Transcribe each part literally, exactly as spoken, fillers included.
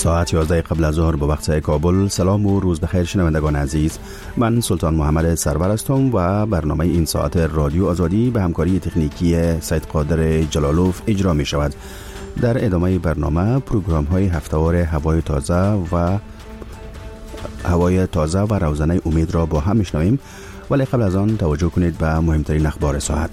ساعت یازده قبل از ظهر به وقت کابل. سلام و روز بخیر شنوندگان عزیز، من سلطان محمد سرور هستم و برنامه این ساعت رادیو آزادی به همکاری تکنیکی سید قادر جلالوف اجرا می شود. در ادامه برنامه پروگرام های هفته‌وار هوای تازه و هوای تازه و روزنه امید را با هم میشنویم، ولی قبل از آن توجه کنید به مهمترین اخبار ساعت.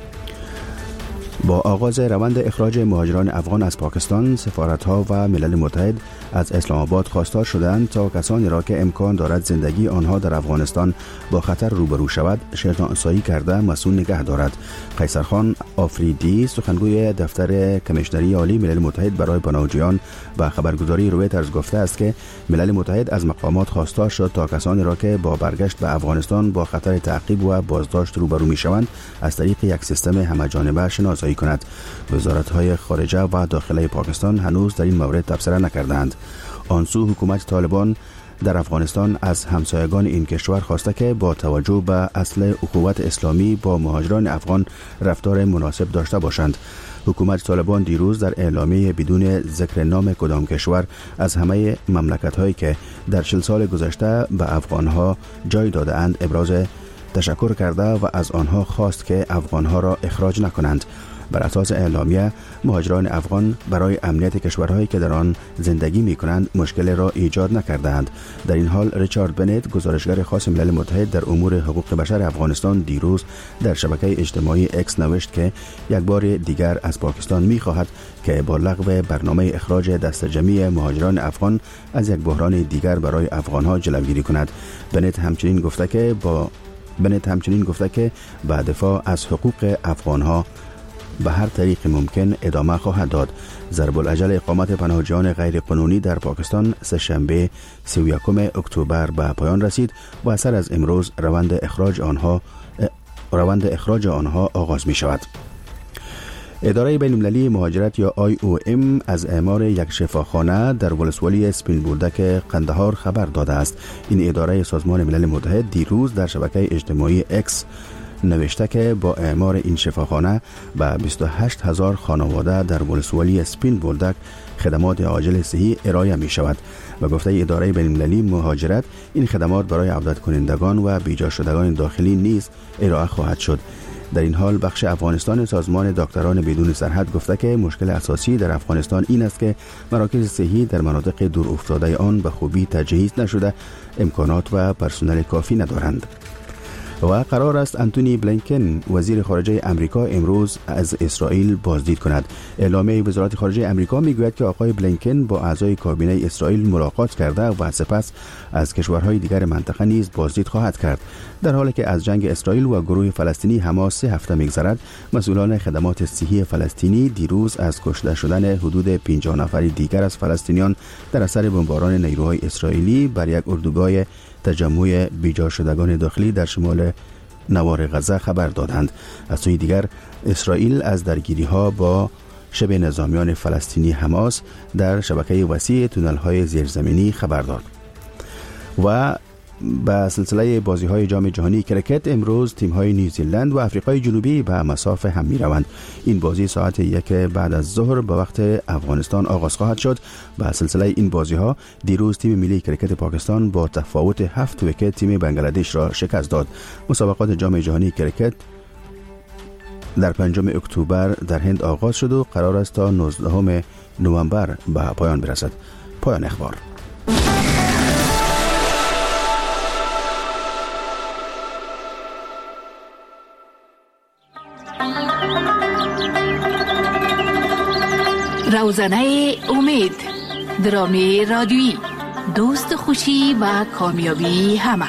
با آغاز روند اخراج مهاجران افغان از پاکستان، سفارت‌ها و ملل متحد از اسلام آباد خواستار شدند تا کسانی را که امکان دارد زندگی آنها در افغانستان با خطر روبرو شود شناسایی کرده مسئول نگه دارد. قیصرخان آفریدی، سخنگوی دفتر کمیشنری عالی ملل متحد برای پناهجویان و خبرگزاری رویترز گفته است که ملل متحد از مقامات خواستار شد تا کسانی را که با برگشت به افغانستان با خطر تعقیب و بازداشت روبرو می‌شوند از طریق یک سیستم همه‌جانبه شناسایی کند. وزارت‌های خارجه و داخلی پاکستان هنوز در این مورد تبصره نکردند. آن سو حکومت طالبان در افغانستان از همسایگان این کشور خواسته که با توجه به اصل اخوت اسلامی با مهاجران افغان رفتار مناسب داشته باشند. حکومت طالبان دیروز در اعلامیه بدون ذکر نام کدام کشور از همه مملکت‌هایی که در چهل سال گذشته به افغانها جای داده اند ابراز تشکر کرده و از آنها خواست که افغانها را اخراج نکنند. بر اساس اعلامیه، مهاجران افغان برای امنیت کشورهایی که در آن زندگی می کنند مشکل را ایجاد نکردند. در این حال ریچارد بنت، گزارشگر خاص ملل متحد در امور حقوق بشر افغانستان، دیروز در شبکه اجتماعی اکس نوشت که یک بار دیگر از پاکستان می خواهد که با لغو برنامه اخراج دست جمعی مهاجران افغان از یک بحران دیگر برای افغانها جلوگیری کند. بنت همچنین گفته که با بنت همچنین گفته که به دفاع از حقوق افغانها به هر طریق ممکن ادامه خواهد داد. ضرب الاجل اقامت پناهجویان غیر قانونی در پاکستان سه شنبه سی و یکم اکتبر به پایان رسید و سر از امروز روند اخراج آنها روند اخراج آنها آغاز می شود. اداره بین المللی مهاجرت یا آی او ام از اعمار یک شفاخانه در ولسوالی سپین بولدک قندهار خبر داده است. این اداره سازمان ملل متحد دیروز در شبکه اجتماعی اکس نوشته که با اعمار این شفاخانه به بیست و هشت هزار خانواده در ولسوالی سپین بولدک خدمات عاجل صحی ارائه می شود و گفته اداره بین المللی مهاجرت این خدمات برای عودت کنندگان و بیجا شدگان داخلی نیز ارائه خواهد شد. در این حال بخش افغانستان سازمان دکتران بدون سرحد گفته که مشکل اساسی در افغانستان این است که مراکز صحی در مناطق دور افتاده آن به خوبی تجهیز نشده، امکانات و پرسنل کافی ندارند. و قرار است انتونی بلینکن وزیر خارجه امریکا امروز از اسرائیل بازدید کند. اعلامیه وزارت خارجه امریکا میگوید که آقای بلینکن با اعضای کابینه اسرائیل ملاقات کرده و سپس از کشورهای دیگر منطقه نیز بازدید خواهد کرد. در حالی که از جنگ اسرائیل و گروه فلسطینی حماس سه هفته میگذرد، مسئولان خدمات صحی فلسطینی دیروز از کشته شدن حدود پنجاه نفر دیگر از فلسطینیان در اثر بمباران نیروهای اسرائیلی بر یک اردوگاه تجمع بیجا شدگان داخلی در شمال نوار غزه خبر دادند. از سوی دیگر اسرائیل از درگیری ها با شبه نظامیان فلسطینی حماس در شبکه وسیع تونل های زیرزمینی خبر داد. و با سلسله بازی های جام جهانی کرکت امروز تیم های نیوزیلند و آفریقای جنوبی به مسافه هم می روند. این بازی ساعت یک بعد از ظهر به وقت افغانستان آغاز خواهد شد. با سلسله این بازی ها دیروز تیم ملی کرکت پاکستان با تفاوت هفت ویکت تیم بنگلادش را شکست داد. مسابقات جام جهانی کرکت در پنجم اکتبر در هند آغاز شد و قرار است تا نوزدهم نوامبر به پایان برسد. پایان اخبار. روزنه امید، درامه رادیویی، دوست خوشی و کامیابی همه.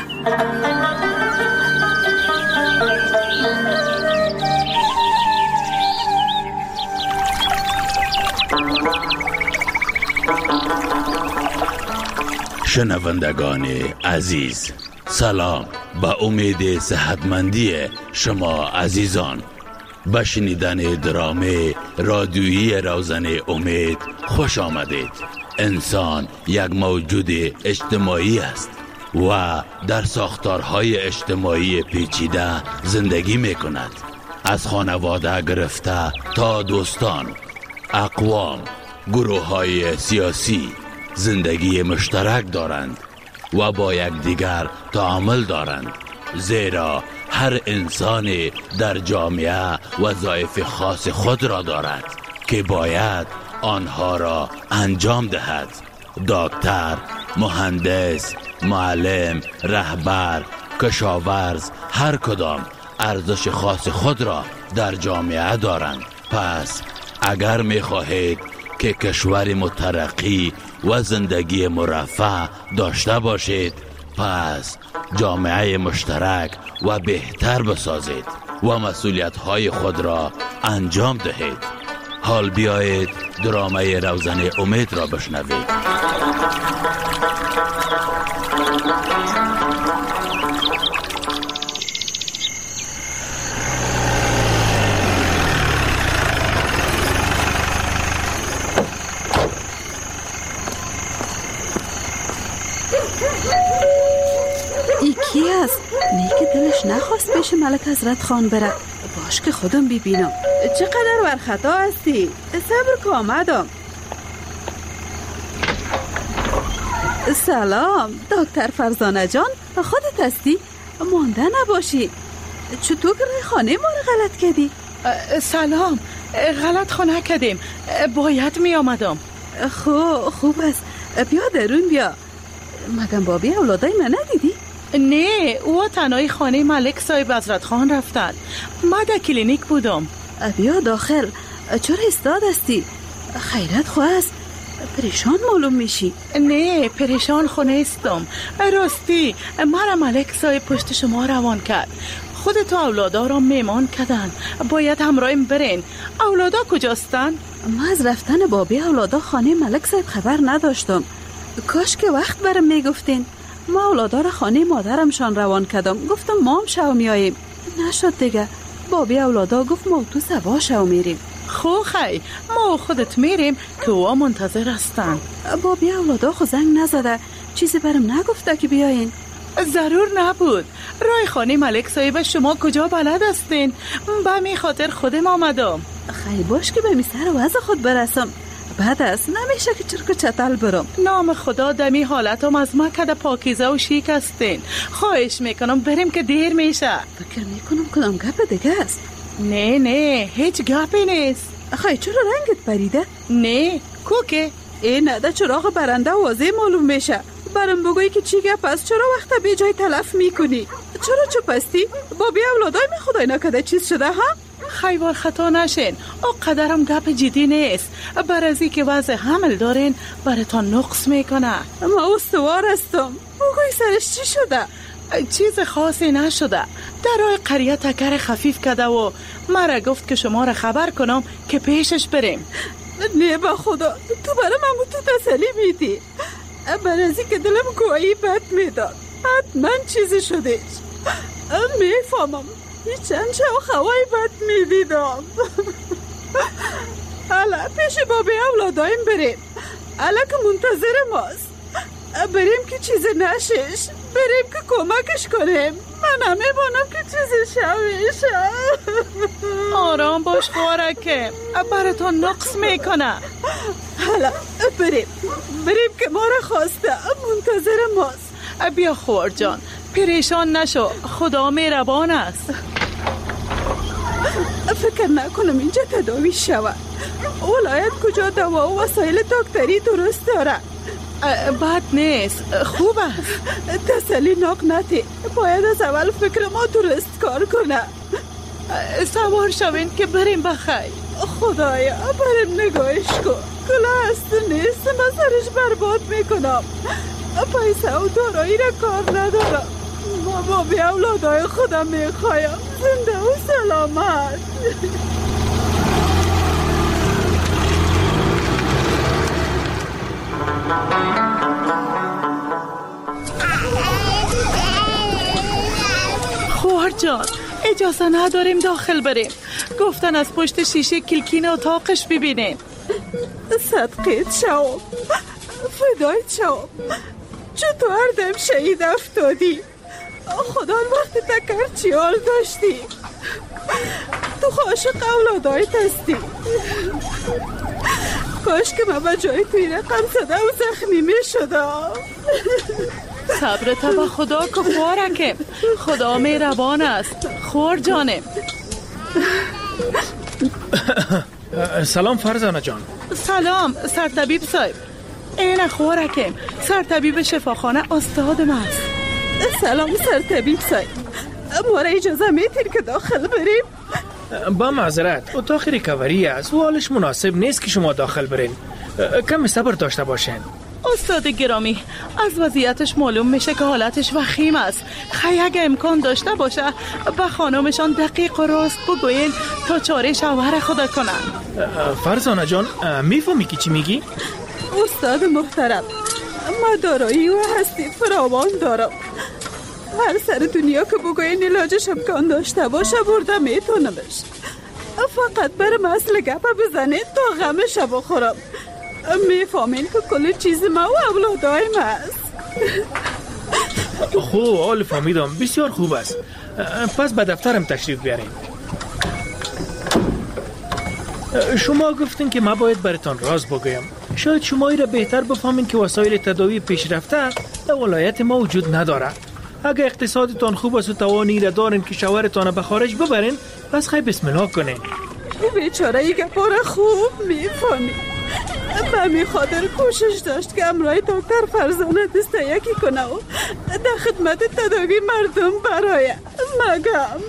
شنوندگان عزیز، سلام. با امید صحتمندی شما عزیزان به شنیدن درامه رادیویی روزنه امید خوش آمدید. انسان یک موجود اجتماعی است و در ساختارهای اجتماعی پیچیده زندگی می کند. از خانواده گرفته تا دوستان، اقوام، گروه های سیاسی، زندگی مشترک دارند و با یکدیگر تعامل دارند، زیرا هر انسان در جامعه وظایف خاص خود را دارد که باید آنها را انجام دهد. دکتر، مهندس، معلم، رهبر، کشاورز، هر کدام ارزش خاص خود را در جامعه دارند. پس اگر می خواهید که کشور مترقی و زندگی مرفه داشته باشید، پس جامعه مشترک و بهتر بسازید و مسئولیت‌های خود را انجام دهید. حال بیایید درامه روزنه امید را بشنوید. کی است؟ نه که دلش نخواست پیش ملک حضرت خان بره. باش که خودم ببینم. چقدر ورخطا هستی؟ صبر که آمدم. سلام دکتر فرزانه جان، خودت هستی؟ مانده نباشی. چطور که خانه ما رو غلط کردی؟ سلام، غلط خانه کردیم، باید می آمدم. خوب خوب است، بیا درون بیا. مگم بابی اولادای من ندیدی؟ نه، او تنهای خانه ملک صاحب حضرت خان رفتن. ما در کلینیک بودم. بیا داخل. چرا استاد هستی؟ خیرت خواه است، پریشان معلوم میشی. نه، پریشان خونه استم. راستی مرا ملک صاحب پشت شما روان کرد. خودتو اولادا را میمان کردن، باید همراهیم برین. اولادا کجاستن؟ ما از رفتن بابی اولادا خانه ملک صاحب خبر نداشتم. کاش که وقت برم میگفتین. ما اولادا را خانه مادرمشان روان کردم. گفتم ما هم شو میاییم، نشد دیگه. بابی اولادا گفت ما تو سوا شو میریم. خو خی ما خودت میریم که او منتظر هستن. بابی اولادا خو زنگ نزده، چیزی برم نگفته که بیاین. ضرور نبود. رای خانه ملک صاحب شما کجا بلد هستین؟ به می خاطر خودم آمدم. خیلی باش که به می سر وضع خود برسم. بعد است نمیشه که چرک چتل برم. نام خدا دمی حالتم از مکد پاکیزه و شیک هستین. خواهش میکنم بریم که دیر میشه. فکر میکنم کدام گپ دیگه است. نه نه هیچ گپی نیست. خیلی چرا رنگت پریده؟ نه کوکه این نده چراغ برنده واضح معلوم میشه. برام بگویی که چی گپ است؟ چرا وقت بی جای تلف میکنی؟ چرا چوپ هستی؟ بابی اولادای می خدای نکده چیز شده ها؟ خیوار خطا نشین، او قدرم گپ جدی نیست. برازی که وضع حمل دارین براتان نقص میکنه. ما استوار هستم. بگوی سرش چی شده؟ چیز خاصی نشده. در راه قریه تکر خفیف کرده و مرا گفت که شما را خبر کنم که پیشش بریم. نه با خدا تو برام همو تو تسلی میدی. برازی که دلم گویی بد میداد. حتما چیزی شدهش. میفهمم هیچ انچه و خوای بد میدیدم. حالا پیش بابی اولادایم بریم. حالا که منتظر ماست. بریم که چیزی نشش. بریم که کمکش کنیم. من همه بانم که چیزی شویش. آرام باش خوارکه، براتون نقص میکنه. حالا بریم بریم که ما را خواسته منتظر ماست. بیا خوار جان، پریشان نشو، خدا مهربان است. فکر نکنم اینجا تداوی شود. ولایت کجا دوا و وسایل دکتری درست داره؟ بد نیست، خوب است. تسلی ناک نتی. باید از اول فکر ما درست کار کنه. سوار شوین که بریم بخیر. خدایا بریم نگاهش کن. کلا هست نیست، من سرش برباد میکنم. پیسه و دارایی را کار ندارم. ما بابی اولادای خودم میخوایم زنده و سلامت. خوار جان اجازه نداریم داخل بریم. گفتن از پشت شیشه کلکین اتاقش ببینیم. صدقیت شو، فدایت شو. چطور دم شهید افتادی؟ خدا وقتی تکر چی حال داشتی؟ تو عاشق اولادایت هستی. کاش که من به جای توی رقم زده و زخمی می شدم. صبر تا به خدا که خوارکه، خدا مهربان است. خور جانم. سلام فرزانه جان. سلام سرطبیب صاحب. این خوارکه، سرطبیب شفاخانه استادم است. سلام سرطبیب صاحب، ما را اجازه میتین که داخل بریم؟ با معذرت، اتاق ریکاوری است و حالش مناسب نیست که شما داخل برین. کم صبر داشته باشین. استاد گرامی، از وضعیتش معلوم میشه که حالتش وخیم است. خیلی اگه امکان داشته باشه به خانمشان دقیق و راست بگوین تا چاره شوهر خدا کنن. فرزانه جان، میفهمی که چی میگی؟ استاد محترم، ما دارایی و هستی فراوان دارم. هر سر دنیا که بگوین علاجش امکان داشته باشه برده میتونمش. فقط برم اصل گپه بزنید تا غمش بخورم. میفهمین که کل چیز ما و اولادایم هست. خوب، حال فهمیدم، بسیار خوب است. پس به دفترم تشریف بیارین. شما گفتین که ما باید براتون راز بگویم. شاید شما ای را بهتر بفهمین که وسایل تداوی پیشرفته در ولایت ما وجود نداره. اگه اقتصادتان خوب است و توانی را دارین که شوهرتان به خارج ببرین، پس خیلی بسم الله کنین. بیچاره ای گپاره خوب میفهمی. به می خاطر کوشش داشت که امرای دکتر فرزانه دسته یکی کنه و در خدمت تداوی مردم برای مگم.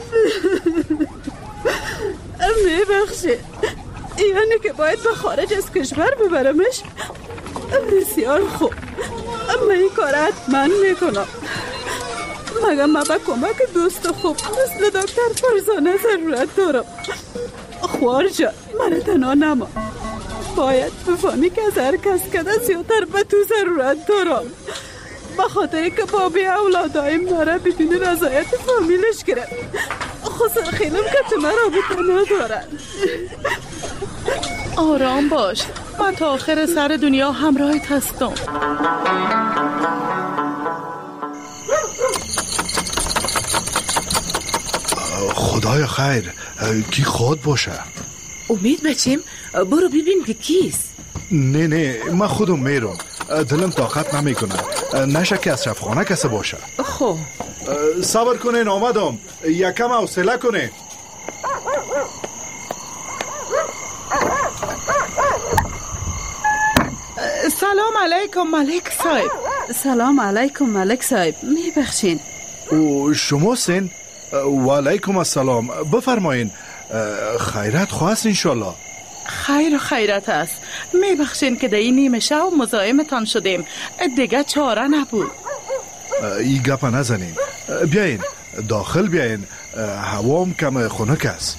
میبخشید، یعنی که باید به خارج از کشور ببرمش؟ بسیار خوب، من این کار حتما میکنم. مگم من به کمک دوست خوب مثل دکتر فرزانه ضرورت دارم. خوار جان، من تنها نما. باید بفهمی که از هر کس کده زیادتر به تو ضرورت دارم، به خاطر که بابی اولادای مرا بدون رضایت فامیلش گرفت. خسر خیلم که تو مرا به تنها دارن. آرام باش، من تا آخر سر دنیا همراهت هستم. خدایا خیر، کی خود باشه؟ امید بچیم، برو ببین که کیست. نه نه، من خودم میرم. دلم طاقت نمیکنه، نشه که از شفخانه کسی باشه. خب صبر کنین، آمدم. یکم حوصله کنین. سلام علیکم ملک صاحب. سلام علیکم ملک صاحب، میبخشین. او شما سین؟ و علیکم السلام، بفرمایین. خیرت خواست انشالله. خیر و خیرت است. میبخشین که در این نیمه شب مزاحمتان شدیم، دیگه چاره نبود. ای گپ نزنین، بیاین داخل بیاین، هوام کم خنک است.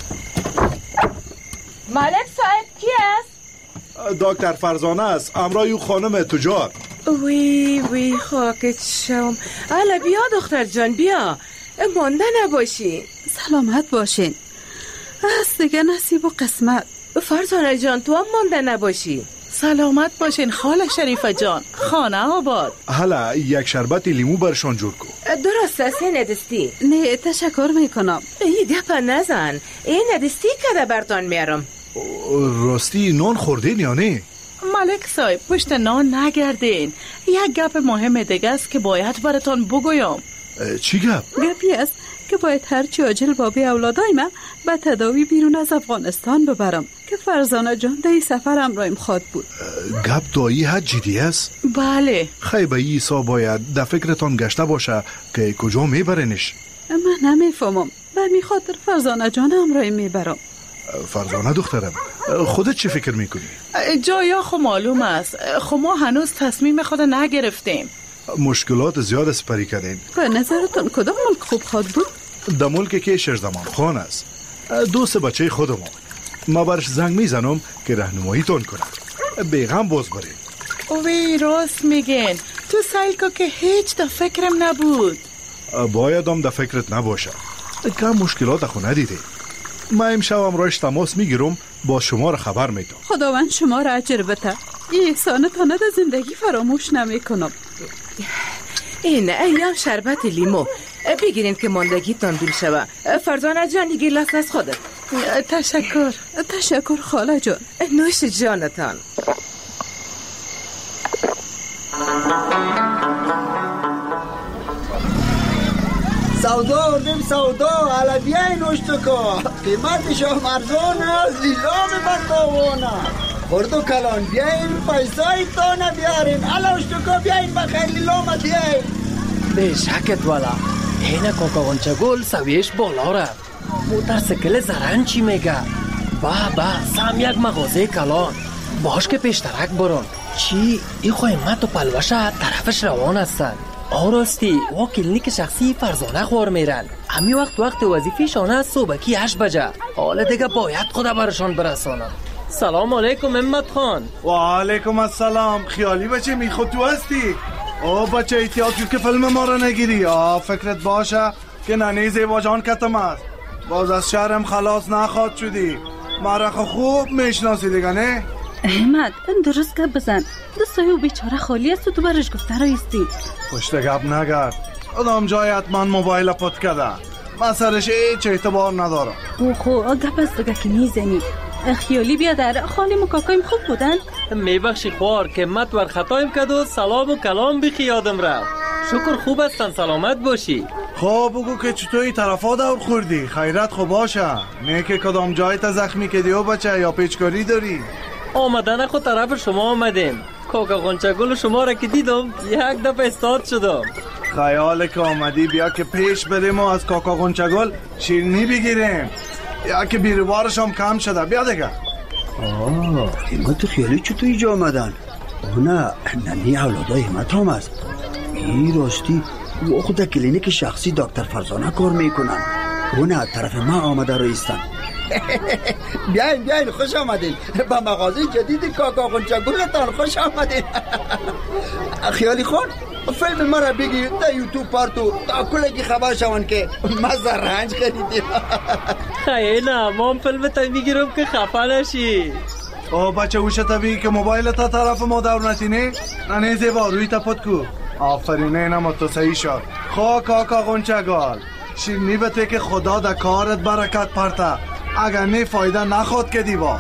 ملک صاحب کی است؟ دکتر فرزانه است، امرای او خانم تجار. وی وی خاکت شم. الا بیا دختر جان، بیا، مانده نباشی. سلامت باشین. از دیگه نصیب و قسمت. فرزانه جان، تو هم مانده نباشی. سلامت باشین خاله شریفه جان، خانه آباد. حالا یک شربت لیمو برشان جور کن. درست است، ندستی؟ نه تشکر میکنم. ای گپا نزن، این ندستی که برتان میارم. راستی نان خوردین یا نه؟ ملک صاحب، پشت نان نگردین. یک گپ مهم دیگه است که باید براتان بگویم. چی گپ؟ گپی است که باید هرچی عاجل بابی اولادای من به تداوی بیرون از افغانستان ببرم که فرزانه جان در سفر همراهم خواد بود. گپ دایی حد جدی است؟ بله. خیلی ایسا باید در فکرتان گشته باشه که کجا میبرنش. من نمیفهمم، به می خاطر فرزانه جان همراهم میبرم. فرزانه دخترم، خودت چی فکر میکنی؟ جایا خو معلوم است، خو ما هنوز تصمیم خود نگرفتیم. مشکلات زیاد سپری کردین. به نظرتون کدام ملک خوب خواد بود؟ در ملک که شهرزمان خان است، دوست بچه خودم. ما برش زنگ میزنم که رهنمایی تون کنه. بیغم باز بریم. وی راست میگین، تو سیل که که هیچ در فکرم نبود. بایدم در فکرت نباشه، کم مشکلات خو ندیده. ما امشب امرایش تماس میگیرم، با شما را خبر میدم. خداوند شما را اجر بده. این احسانتانه در زندگی فراموش نمیکنم. این ایام شربت لیمو بگیرین که ماندگیتان دور شوه. فرزانه جان، گیلاس از خودت. تشکر. تشکر خاله جان. نوش جانتان. سودا آوردیم سودا، حالا بیاین نوشتکا، قیمتش هم ارزان است، لیلام بتاوان است. خورد و کلان بیاین پیسای تانه بیارین، حالا نوشتکا بیاین بخیر لیلام بیاین. به شکت والا اینه کاکا غنچه گل سویش بالا رفت. موترسیکل زرن چی میگه؟ با با سم یک مغازه کلان باش که پیشترک برون. چی؟ ای خواهیمت و پلوشه طرفش روان هستن. آراستی و کلینیک شخصی فرزانه خوار میرن. امی وقت وقت وظیفه‌شان است صبحکی هشت بجه. حالا دیگه باید خدا برشان برسانم. سلام علیکم امت خان. و علیکم السلام. خیالی بچه میخود تو هستی؟ او بچه احتیاط کن که فیلم ما را نگیری. آه فکرت باشه که ننی زیبا جان کتم است. باز از شهرم خلاص نخواد شدی. مرا خوب میشناسی دیگه نه؟ احمد درست گپ بزن. دستای او بیچاره خالی است و تو برش گفته رایستی. پشت گپ نگرد. ادام جایت من موبایل پت کده. من سرش هیچ اعتبار ندارم. او خو گپ است دیگه که میزنی. خیالی بیادر خالیم و کاکایم خوب بودن؟ میبخشی خوار که مت ور خطایم کد و سلام و کلام بی خیادم رفت. شکر خوب هستن سلامت باشی. خب بگو که چطوری طرفا دور خوردی؟ خیرت خوب باشه. نه که کدام جایت زخمی کدی و بچه یا پیچکاری داری؟ آمدن خود طرف شما آمدیم. کاکا غنچه گل شما را که دیدم یک دفعه استاد شدم. خیال که آمدی بیا که پیش بریم و از کاکا غنچه گل شیرینی بگیریم. یا که بیروارش هم کم شده. بیا دیگه. آه اینگاه تو خیالی چطور اینجا آمدن؟ نه ننی اولادای همت هم است. ای راستی او خود کلینیک شخصی دکتر فرزانه کار میکنن. اونه طرف ما آمده رایستن. بیاین بیاین خوش آمدین با مغازه جدید کاکا غنچه گلتان. خوش آمدین. خیالی خان فیلم ما را بگی در یوتیوب پارتو تا کلگی خبر شوان که ما زرنج خریدیم. خیلی نه ما هم فیلم تا میگیرم که خفه نشی. او بچه اوشه طبیعی که موبایل تا طرف ما دور نتینه ننه زیبا روی تا پد کو. آفرینه نما تو صحیح شد. خوا کاکا غنچه گل شیرنی بته که خدا در کارت برکت پرته. اگر نه فایده نخواد که دیوا.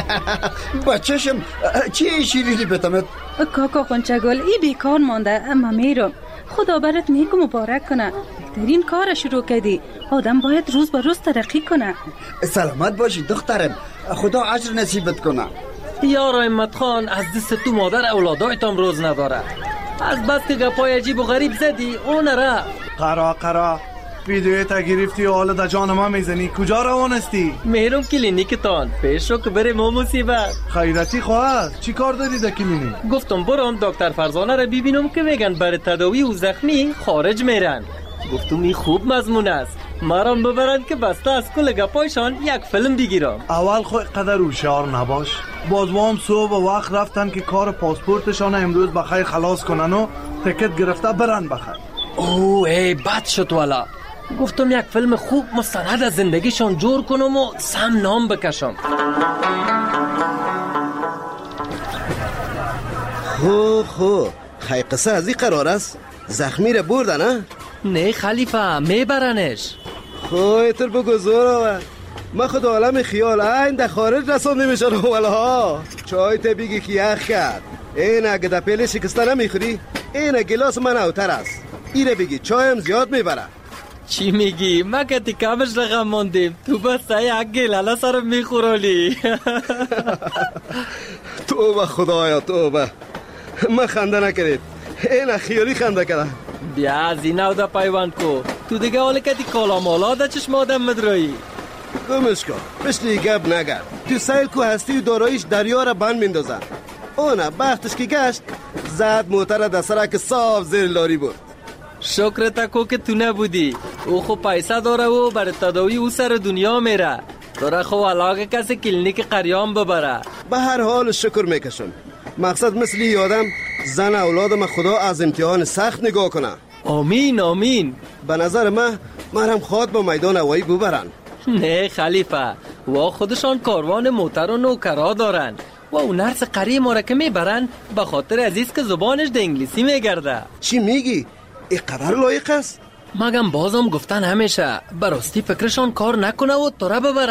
بچهشم چی شیرینی بتمت؟ کاکا غنچه گل ای بیکار مانده اما میرم. خدا برات نیک و مبارک کنه. بهترین کار شروع کردی. آدم باید روز به روز ترقی کنه. سلامت باشی دخترم. خدا اجر نصیبت کنه. یارا امت خان از دست تو مادر اولادایتم روز نداره. از بس که گپای عجیب و غریب زدی اون را قرا قرا ویدیوی تا گرفتی و حالا در جان ما میزنی. کجا روان استی؟ میرم کلینیک تان. پیش رو که بریم و مصیبت. خیرتی خواهد چی کار داری در کلینیک؟ گفتم برام دکتر فرزانه را ببینم که میگن برای تداوی و زخمی خارج میرن. گفتم این خوب مضمون است. مرام ببرن که بسته از کل گپایشان یک فیلم بگیرم. اول خود قدر هوشیار نباش. بازوام صبح و وقت رفتن که کار پاسپورتشان امروز بخیر خلاص کنن و تکت گرفته برن بخیر. اوه ای بد شد والا. گفتم یک فیلم خوب مستند از زندگیشان جور کنم و سم نام بکشم. خو خو خی قصه از این قرار است؟ زخمی را بردن ها؟ نه خلیفه میبرنش. خو ایتر بگذار آور من خود عالم خیال این در خارج رسان نمیشن والا ها. چای تا بگی که یخ کرد. این اگه در پیل شکسته نمیخوری این گلاس من اوتر است. ایره بگی چایم زیاد میبره. چی میگی؟ ما که تیکامش رقم موندیم. تو بس یک گلاله سرم میخورالی. توبه خدایا توبه. من خنده نکرید. این خیالی خنده کرده. بیا از این او دا پیوند کو. تو دیگه حالا که دی کالا مالا دا چشم آدم مدرایی. گمش کن مثل گب نگرد. تو سیل کو هستی و دارایش دریا را بند میندازن. اونه بختش که گشت زد موتر در سرک صاف زیر لاری بود. شکر تکو که تو نبودی. او خو پیسه داره و برای تداوی او سر دنیا میره. داره خو علاقه کسی کلینیک قریام ببره. به هر حال شکر میکشم. مقصد مثل یادم زن اولادم خدا از امتحان سخت نگاه کنه. آمین آمین. به نظر من مرهم خواد با میدان هوایی ببرن. نه خلیفه و خودشان کاروان موتر و نوکرا دارن و اون نرس قری ما را که میبرن به خاطر عزیز که زبانش ده انگلیسی میگرده. چی میگی؟ این قدر لایق است؟ مگم بازم گفتن همیشه براستی فکرشان کار نکنه و تو را ببرن.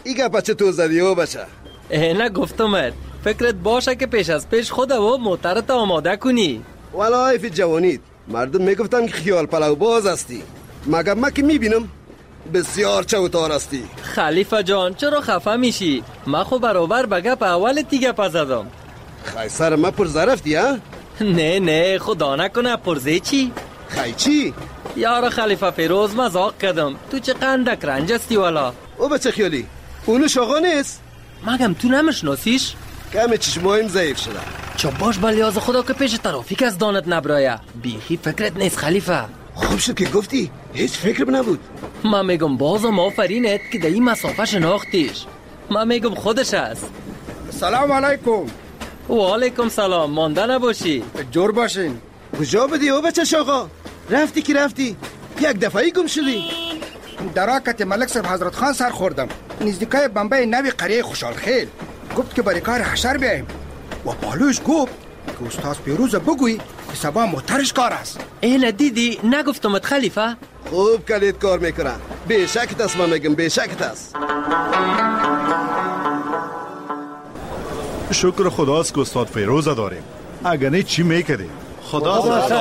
ایگه بچه تو زدی او بچه. نه گفتم فکرت باشه که پیش از پیش خود و موترت آماده کنی. والا ایفی جوانید مردم میگفتن که خیال پلو باز هستی، مگر من که میبینم بسیار چوتار هستی. خلیفه جان چرا خفه میشی؟ من خو برابر به گپ اول تیگه پزدم. خی سر من پرزه رفتی ها؟ نه نه خدا نکنه پرزه چی؟ خی چی؟ یارا خلیفه فیروز مزاق کردم، تو چه قندک رنج هستی والا. او بچه خیالی اونو شاقا نیست؟ مگم تو نمیشناسیش؟ کم چشمایم ضعیف شده. چه باش بلیاز خدا که پیش ترافیک از دانت نبرایه. بیخی فکرت نیست خلیفه. خوب شد که گفتی، هیچ فکر نبود. من میگم بازم آفرینت که در این مسافه شناختیش. من میگم خودش است. سلام علیکم. و علیکم سلام. مانده نباشی. جور باشین. کجا بدی او بچه شاقا؟ رفتی که رفتی؟ یک دفعی گم شدی؟ در راکت ملک صاحب حضرت خان سر خوردم، نزدیکای بمبئی نوی قریه خوشحال خیل. گفت که برای کار حشر بیاییم و بالوش گفت که استاد پیروز بگوی که سبا موترش کار است. اینه دیدی نگفتمت خلیفه؟ خوب کلید کار میکنن. بیشکت است من میگم بیشکت است. شکر خداست که استاد فیروز داریم، اگر نه چی میکردیم. خدا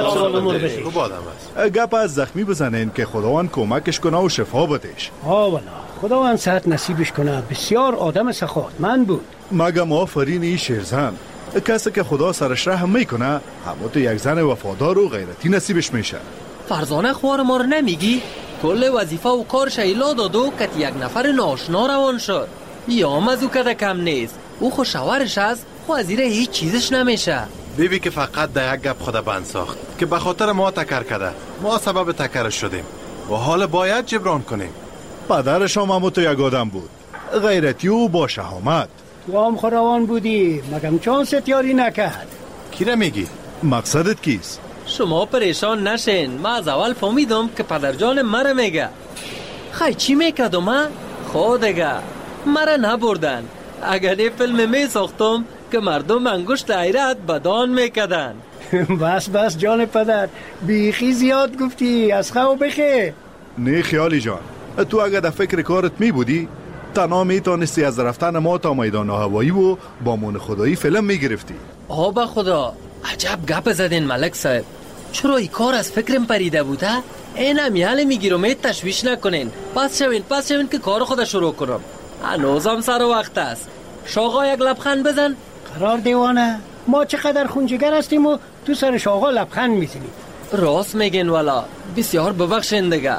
خوب آدم است. گپ از زخمی بزنین که خداوند کمکش کنه و شفا بدهش. ها والا خداوند صحت نصیبش کنه. بسیار آدم سخاوتمند بود. مگم آفرین این شیرزن، کسی که خدا سرش رحم میکنه همون تو یک زن وفادار و غیرتی نصیبش میشه. فرزانه خوار ما رو نمیگی؟ کل وظیفه و کار شیلا دادو که یک نفر ناشنا روان شد. یا مزو کده کم نیست. او خوشاورش است خو از ایره هیچ چیزش نمیشه. بیبی که فقط در یک گپ خود بند ساخت که به خاطر ما تکر کرده، ما سبب تکرش شدیم و حال باید جبران کنیم. پدرش هم همون تو یک آدم بود، غیرتی و با شهامت. تو هم خروان بودی مگم چانست یاری نکرد. کی را میگی؟ مقصدت کیست؟ شما پریشان نشین، ما از اول فهمیدم که پدرجان مرا میگه. خی چی میکردم من؟ خودگه مرا نبردن. اگر یه فیلم میساختم که مردم انگشت حیرت بدان میکردن. بس بس جان پدر، بیخی زیاد گفتی. از خو بخیر. نه خیالی جان، تو اگر در فکر کارت می بودی تنها میتونستی از رفتن ما تا میدان هوایی و با مون خدایی فیلم میگرفتی. آبا خدا عجب گپ زدین ملک صاحب. چرا این کار از فکرم پریده بوده؟ اینم یاله میگیرم، تشویش نکنین. پس شوین پس شوین که کار خود شروع کنم. هنوزم سر وقت است. شاقا یک لبخند بزن. قرار دیوانه، ما چقدر خونجگر هستیم و تو سر شاقا لبخند میزنیم. راست میگین والا، بسیار ببخشین دیگه.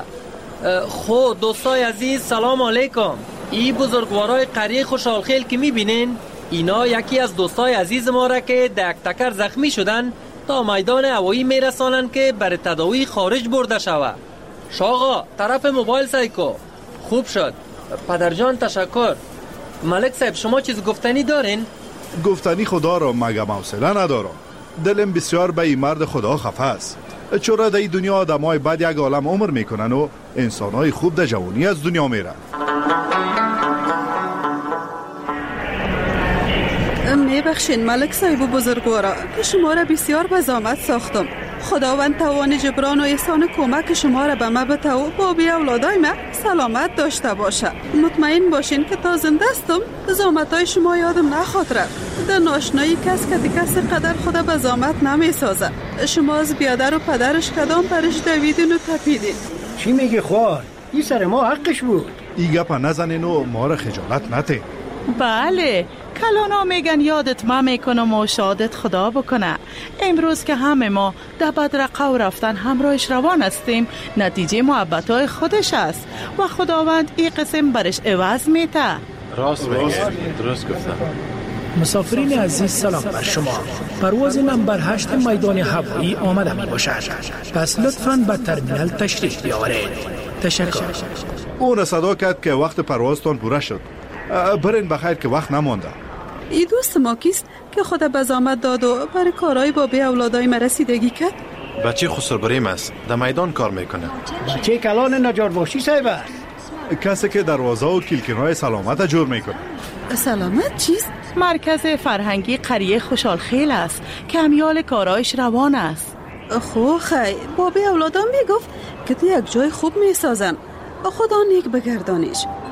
خود دوستای عزیز سلام علیکم. این بزرگوارای قریه خوشحال خیل که میبینین، اینا یکی از دوستای عزیز ما را که دک تکر زخمی شدن تا میدان هوایی میرسانن که برای تداوی خارج برده شود. شاقا طرف موبایل سایکو. خوب شد. پدرجان تشکر. ملک صاحب شما چیز گفتنی دارین؟ گفتنی خدا را مگم حوصله ندارم. دلم بسیار به این مرد خدا خفه است. چرا در این دنیا آدمای بد یک عالم عمر میکنن و انسانای خوب در جوانی از دنیا میرن. میبخشین ملک صاحب و بزرگوارا که شما را بسیار به زحمت ساختم. خداوند توان جبران و احسان کمک شما را به ما بده و بابی اولادای ما سلامت داشته باشه. مطمئن باشین که تا زنده استم زحمتای شما یادم نخاطر. در ناشنایی کس که کسی قدر خدا به زحمت نمی سازه. شما از بیادر و پدرش کدام برش دویدین و تپیدین. چی میگی خوار؟ این سر ما حقش بود. این گپا نزنین و ما را خجالت نده. بله کلانا میگن یادت ما میکنم و شادت خدا بکنه. امروز که همه ما در بدرقه رفتن همراهش روان هستیم، نتیجه محبتای خودش است و خداوند این قسم برش عوض میته. راست میگه، درست گفتم. مسافرین عزیز سلام بر شما. پرواز نمبر هشت میدان هوایی آمده می باشد، پس لطفاً به ترمینال تشریف بیاورید. تشکر. اون صدا کرد که وقت پروازتان پوره شد. برین بخیر که وقت نمانده. این دوست ما کیست که خدا به زحمت داد و برای کارهای بابی اولادای ما رسیدگی کرد؟ بچه خسر بریم است، در میدان کار میکنه. بچه کلان نجار باشی صاحب است. کسی که دروازه و کلکینهای سلامت جور میکنه. سلامت چیست؟ مرکز فرهنگی قریه خوشحال خیل است که امیال کارایش روان است. خو خی بابی اولادان میگفت که تو یک جای خوب میسازن. خدا نیک بگردانیش.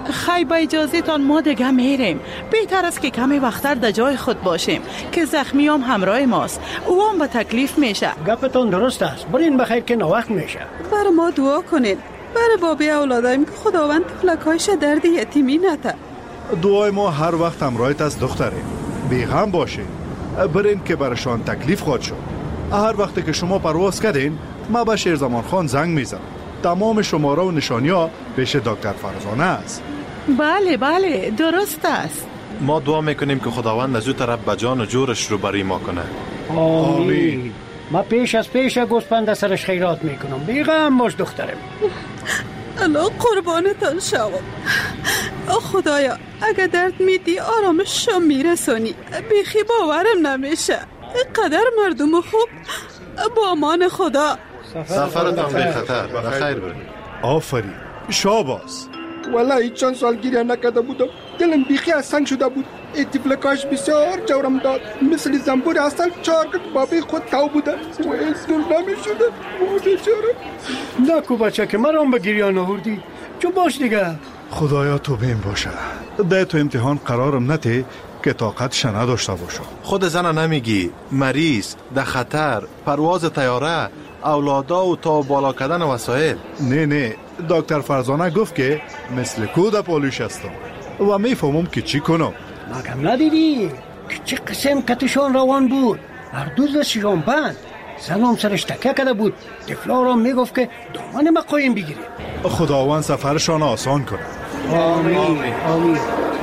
خی با اجازه تان ما دیگه میریم. بهتر است که کمی وقتر در جای خود باشیم که زخمی هم همراه ماست. او هم به تکلیف میشه. گپتان درست است. برین بخیر که نوقت میشه. برای ما دعا کنید، برای بابی اولادایم که خداوند تفلکایش درد یتیمی نته. دعای ما هر وقت همراهت است دختره. بیغم باشین. برین که برشان تکلیف خواهد شد. هر وقت که شما پرواز کردین ما به شیرزمان خان زنگ میزنم. تمام شماره و نشانی ها پیش دکتر فرزانه است. بله بله درست است. ما دعا میکنیم که خداوند از او طرف به جان و جورش رو بری ما کنه. آمین. ما پیش از پیش گوسپند سرش خیرات میکنم. بیغم باش دخترم. الله قربانتان شوم. خدایا اگه درد میدی آرامش میرسونی. بیخی باورم نمیشه قدر مردم خوب. با امان خدا. سفرتان بی خطر. بخیر برید. آفرین. شاباس. والله چند سال گریه نکرده بودم. دلم بیخی از سنگ شده بود. اتفلکاش بسیار جورم داد. مثل زنبور اصل چارکت بابی خود تاو بودن و از دل نمی شده. نه کو بچه که مرام به گریان آوردی. چو باش دیگه. خدایا تو بین باشه. ده تو امتحان قرارم نته که طاقتش نداشته باشم. خود زن نمیگی مریض در خطر پرواز طیاره اولادا و تا بالا کردن وسایل. نه نه دکتر فرزانه گفت که مثل کود پالوش هستم و میفهمم که چی کنم. مگم ندیدی که چه قسم کتشان روان بود. هر دوز شیران بند زنم سرش تکه کرده بود. طفلا را میگفت که دامن ما قایم بگیره. خداوند سفرشان آسان کنه. آمین آمین, آمین.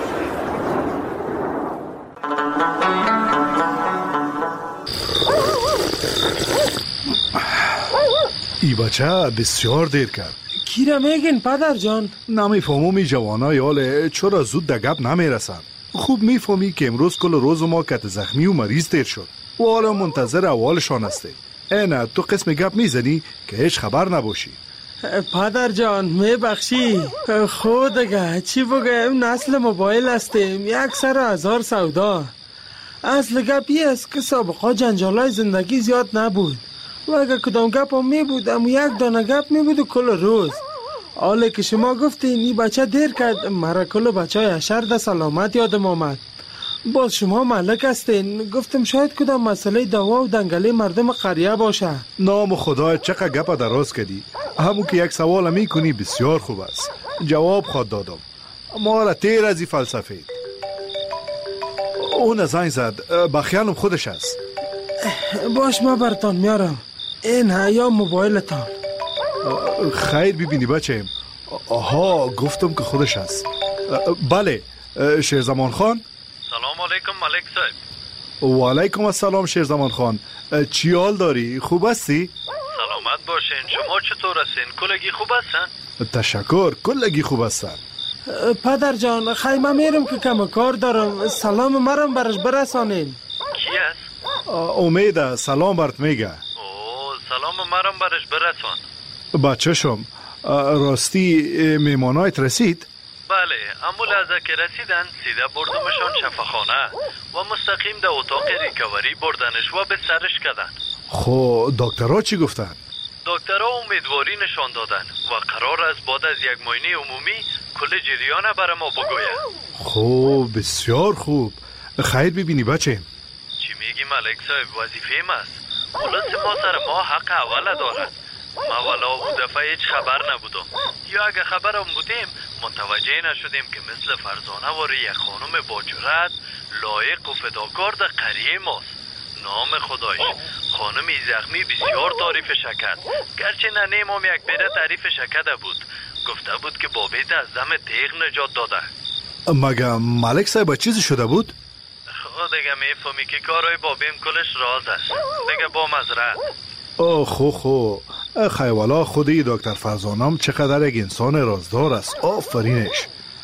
ای بچه بسیار دیر کرد. کی را میگین پدر جان؟ نمیفهمم ای جوانای حاله چرا زود در گپ نمیرسن. خوب میفهمی که امروز کل روز ما کت زخمی و مریض تیر شد و حالا منتظر احوالشان هستی. اینه تو قسم گپ میزنی که هیچ خبر نباشی. پدر جان میبخشی. خود دیگه چی بگم نسل موبایل هستیم یک سر هزار سودا. اصل گپی است که سابقا جنجالای زندگی زیاد نبود و اگه کدام گپ هم می بود اما یک دانه گپ می بود و کل روز. حالا که شما گفتین این بچه دیر کرد مرا کل بچه های حشر ده سلامت یادم آمد. باز شما ملک هستین گفتم شاید کدام مسئله دوا و دنگله مردم قریه باشه. نام خدا چقدر گپ دراز کردی. همون که یک سوال می کنی بسیار خوب است. جواب خود دادم. ما را تیر از این فلسفه. اون زنگ زد. بخیانم خودش است. باش ما برتان میارم. این هیا موبایلتان. خیر ببینی بچه. آها گفتم که خودش است. بله شیرزمان خان. سلام علیکم ملک صاحب. و علیکم السلام شیرزمان خان. چی حال داری؟ خوب هستی؟ سلامت باشین. شما چطور هستین؟ کلگی خوب هستن؟ تشکر کلگی خوب هستن. پدر جان خیمه میرم که کم کار دارم. سلام مرم برش برسانین. کی است؟ امید سلام برات میگه. اوه سلام مرم برش برسان. بچه شم راستی میمانایت رسید؟ بله اما لحظه که رسیدن سیده بردمشان شفاخانه و مستقیم در اتاق ریکاوری بردنش و به سرش کردن. خب دکترها چی گفتن؟ دکترها امیدواری نشان دادن و قرار است بعد از یک معاینه عمومی کل جریان برای ما بگوید. خب بسیار خوب. خیر ببینی بچه. چی میگی ملک صاحب؟ وظیفه ماست. خلاص ما سر ما حق اول دارد. ما والا او دفعه هیچ خبر نبودم یا اگه خبرم بودیم متوجه نشدیم که مثل فرزانه واره یک خانم با جرأت لایق و فداکار در قریه ماست. نام خدایش خانمی زخمی بسیار تعریف شکد. گرچه ننیم هم یک بیره تعریف شکده بود. گفته بود که بابیت از دم تیغ نجات داده. مگه ملک صاحب چیزی شده بود؟ خود دیگه میفهمی که کارهای بابیم کلش راز است. دیگه با مزرعه. اوه خو خو خیوالا خودی دکتر فرزانم چقدر یک انسان رازدار است. آفرینش.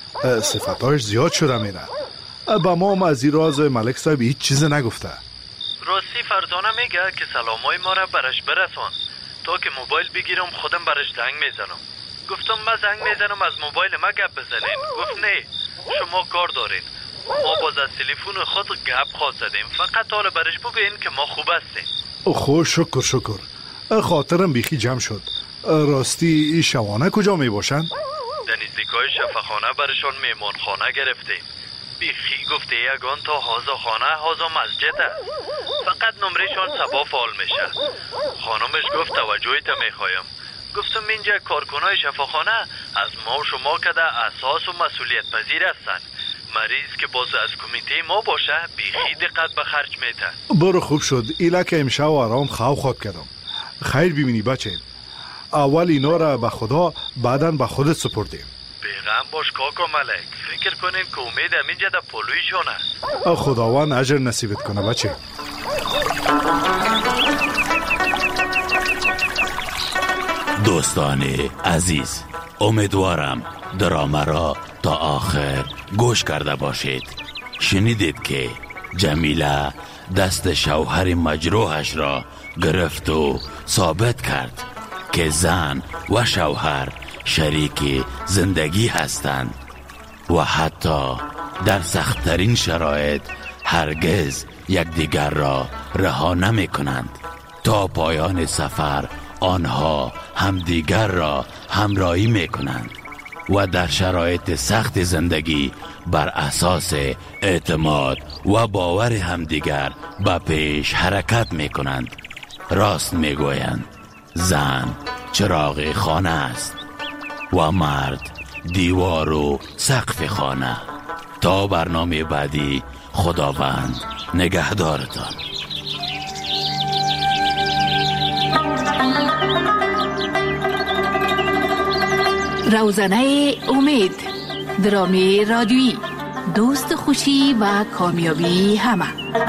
صفتاش زیاد شده میره. با ما هم از این راز ملک صاحب هیچ چیز نگفته. راستی فرزانه میگه که سلامای ما را برش برسان تا که موبایل بگیرم خودم برش زنگ میزنم. گفتم من زنگ میزنم از موبایل ما گپ بزنین. گفت نه شما کار دارین. ما باز از تلفن خود گپ خواست زدیم. فقط حالا برش بگوین که ما خوب هستیم. خوش شکر شکر. خاطرم بیخی جمع شد. راستی شوانه کجا می باشن؟ در نزدیکای نزدیکای شفاخانه برشان میمانخانه گرفتیم. بیخی گفته یگان تا هازا خانه هازا مسجد است. فقط نمرهشان سبا فعال میشه. خانمش گفت توجهیت میخوایم. گفتم اینجا کارکنای شفاخانه از ما و شما کده اساس و مسئولیت پذیر هستن. مریض که باز از کمیته ما باشه بیخی دقت به خرج میته. برو خوب شد. ایلا که امشب آرام خواب خواب کردم. خیر ببینی بچه. اول اینا را به خدا بعداً به خودت سپردیم. بیغم باش کاکا ملک. فکر کنین که امید همینجا در پلویشون است. خداوند اجر نصیبت کنه بچه. دوستان عزیز، امیدوارم درامه را تا آخر گوش کرده باشید. شنیدید که جمیله دست شوهر مجروحش را گرفت و ثابت کرد که زن و شوهر شریک زندگی هستند و حتی در سخت‌ترین شرایط هرگز یکدیگر را رها نمی کنند. تا پایان سفر آنها همدیگر را همراهی می کنند و در شرایط سخت زندگی بر اساس اعتماد و باور همدیگر به پیش حرکت می کنند. راست می گویند زن چراغ خانه است و مرد دیوار و سقف خانه. تا برنامه بعدی، خداوند نگهدارتان. روزنه امید، درامی رادیویی، دوست خوشی و کامیابی همه.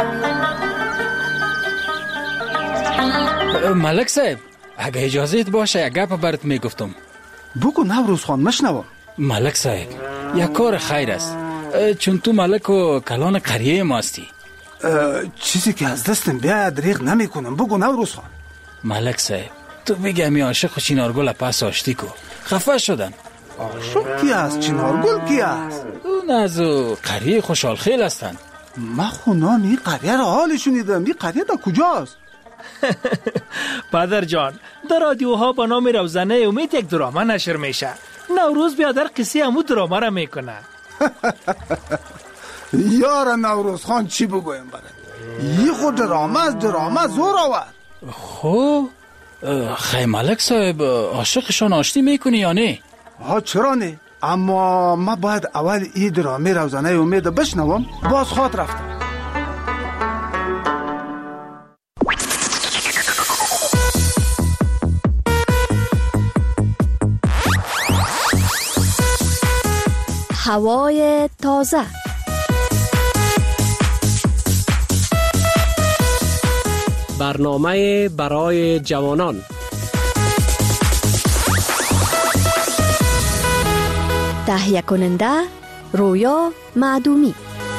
ملک صاحب، اگه اجازت باشه یک گپ برات میگفتم. بگو نوروز خان مشنوم. ملک صاحب، یک کار خیر است، چون تو ملک و کلان قریه ماستی. چیزی که از دستم بیاید دریغ نمی کنم. بگو نوروز خان. ملک صاحب، تو بگه می عاشق چینارگل پس آشتی کو. خفه شدن. عاشق کی است؟ چینارگل کی است؟ اون از قریه خوشحال خیل هستن. من خونام این قریه را حال شنیدم. این قریه در کجاست؟ پدر جان، در رادیوها با نام روزنه امید یک درامه نشر میشه. نوروز بیادر قصه همو درامه را میکنه. یار نوروز خان چی بگویم برد؟ یه خود درامه از درامه زور آورد. خب خیلی ملک صاحب، عاشقشان آشتی میکنی یا نه؟ ها چرا نه؟ اما ما باید اول این درامه روزنه امید بشنوم. باز خواد رفتم. هوای تازه. برنامه برای جوانان. تهیه کننده رویا معدومی.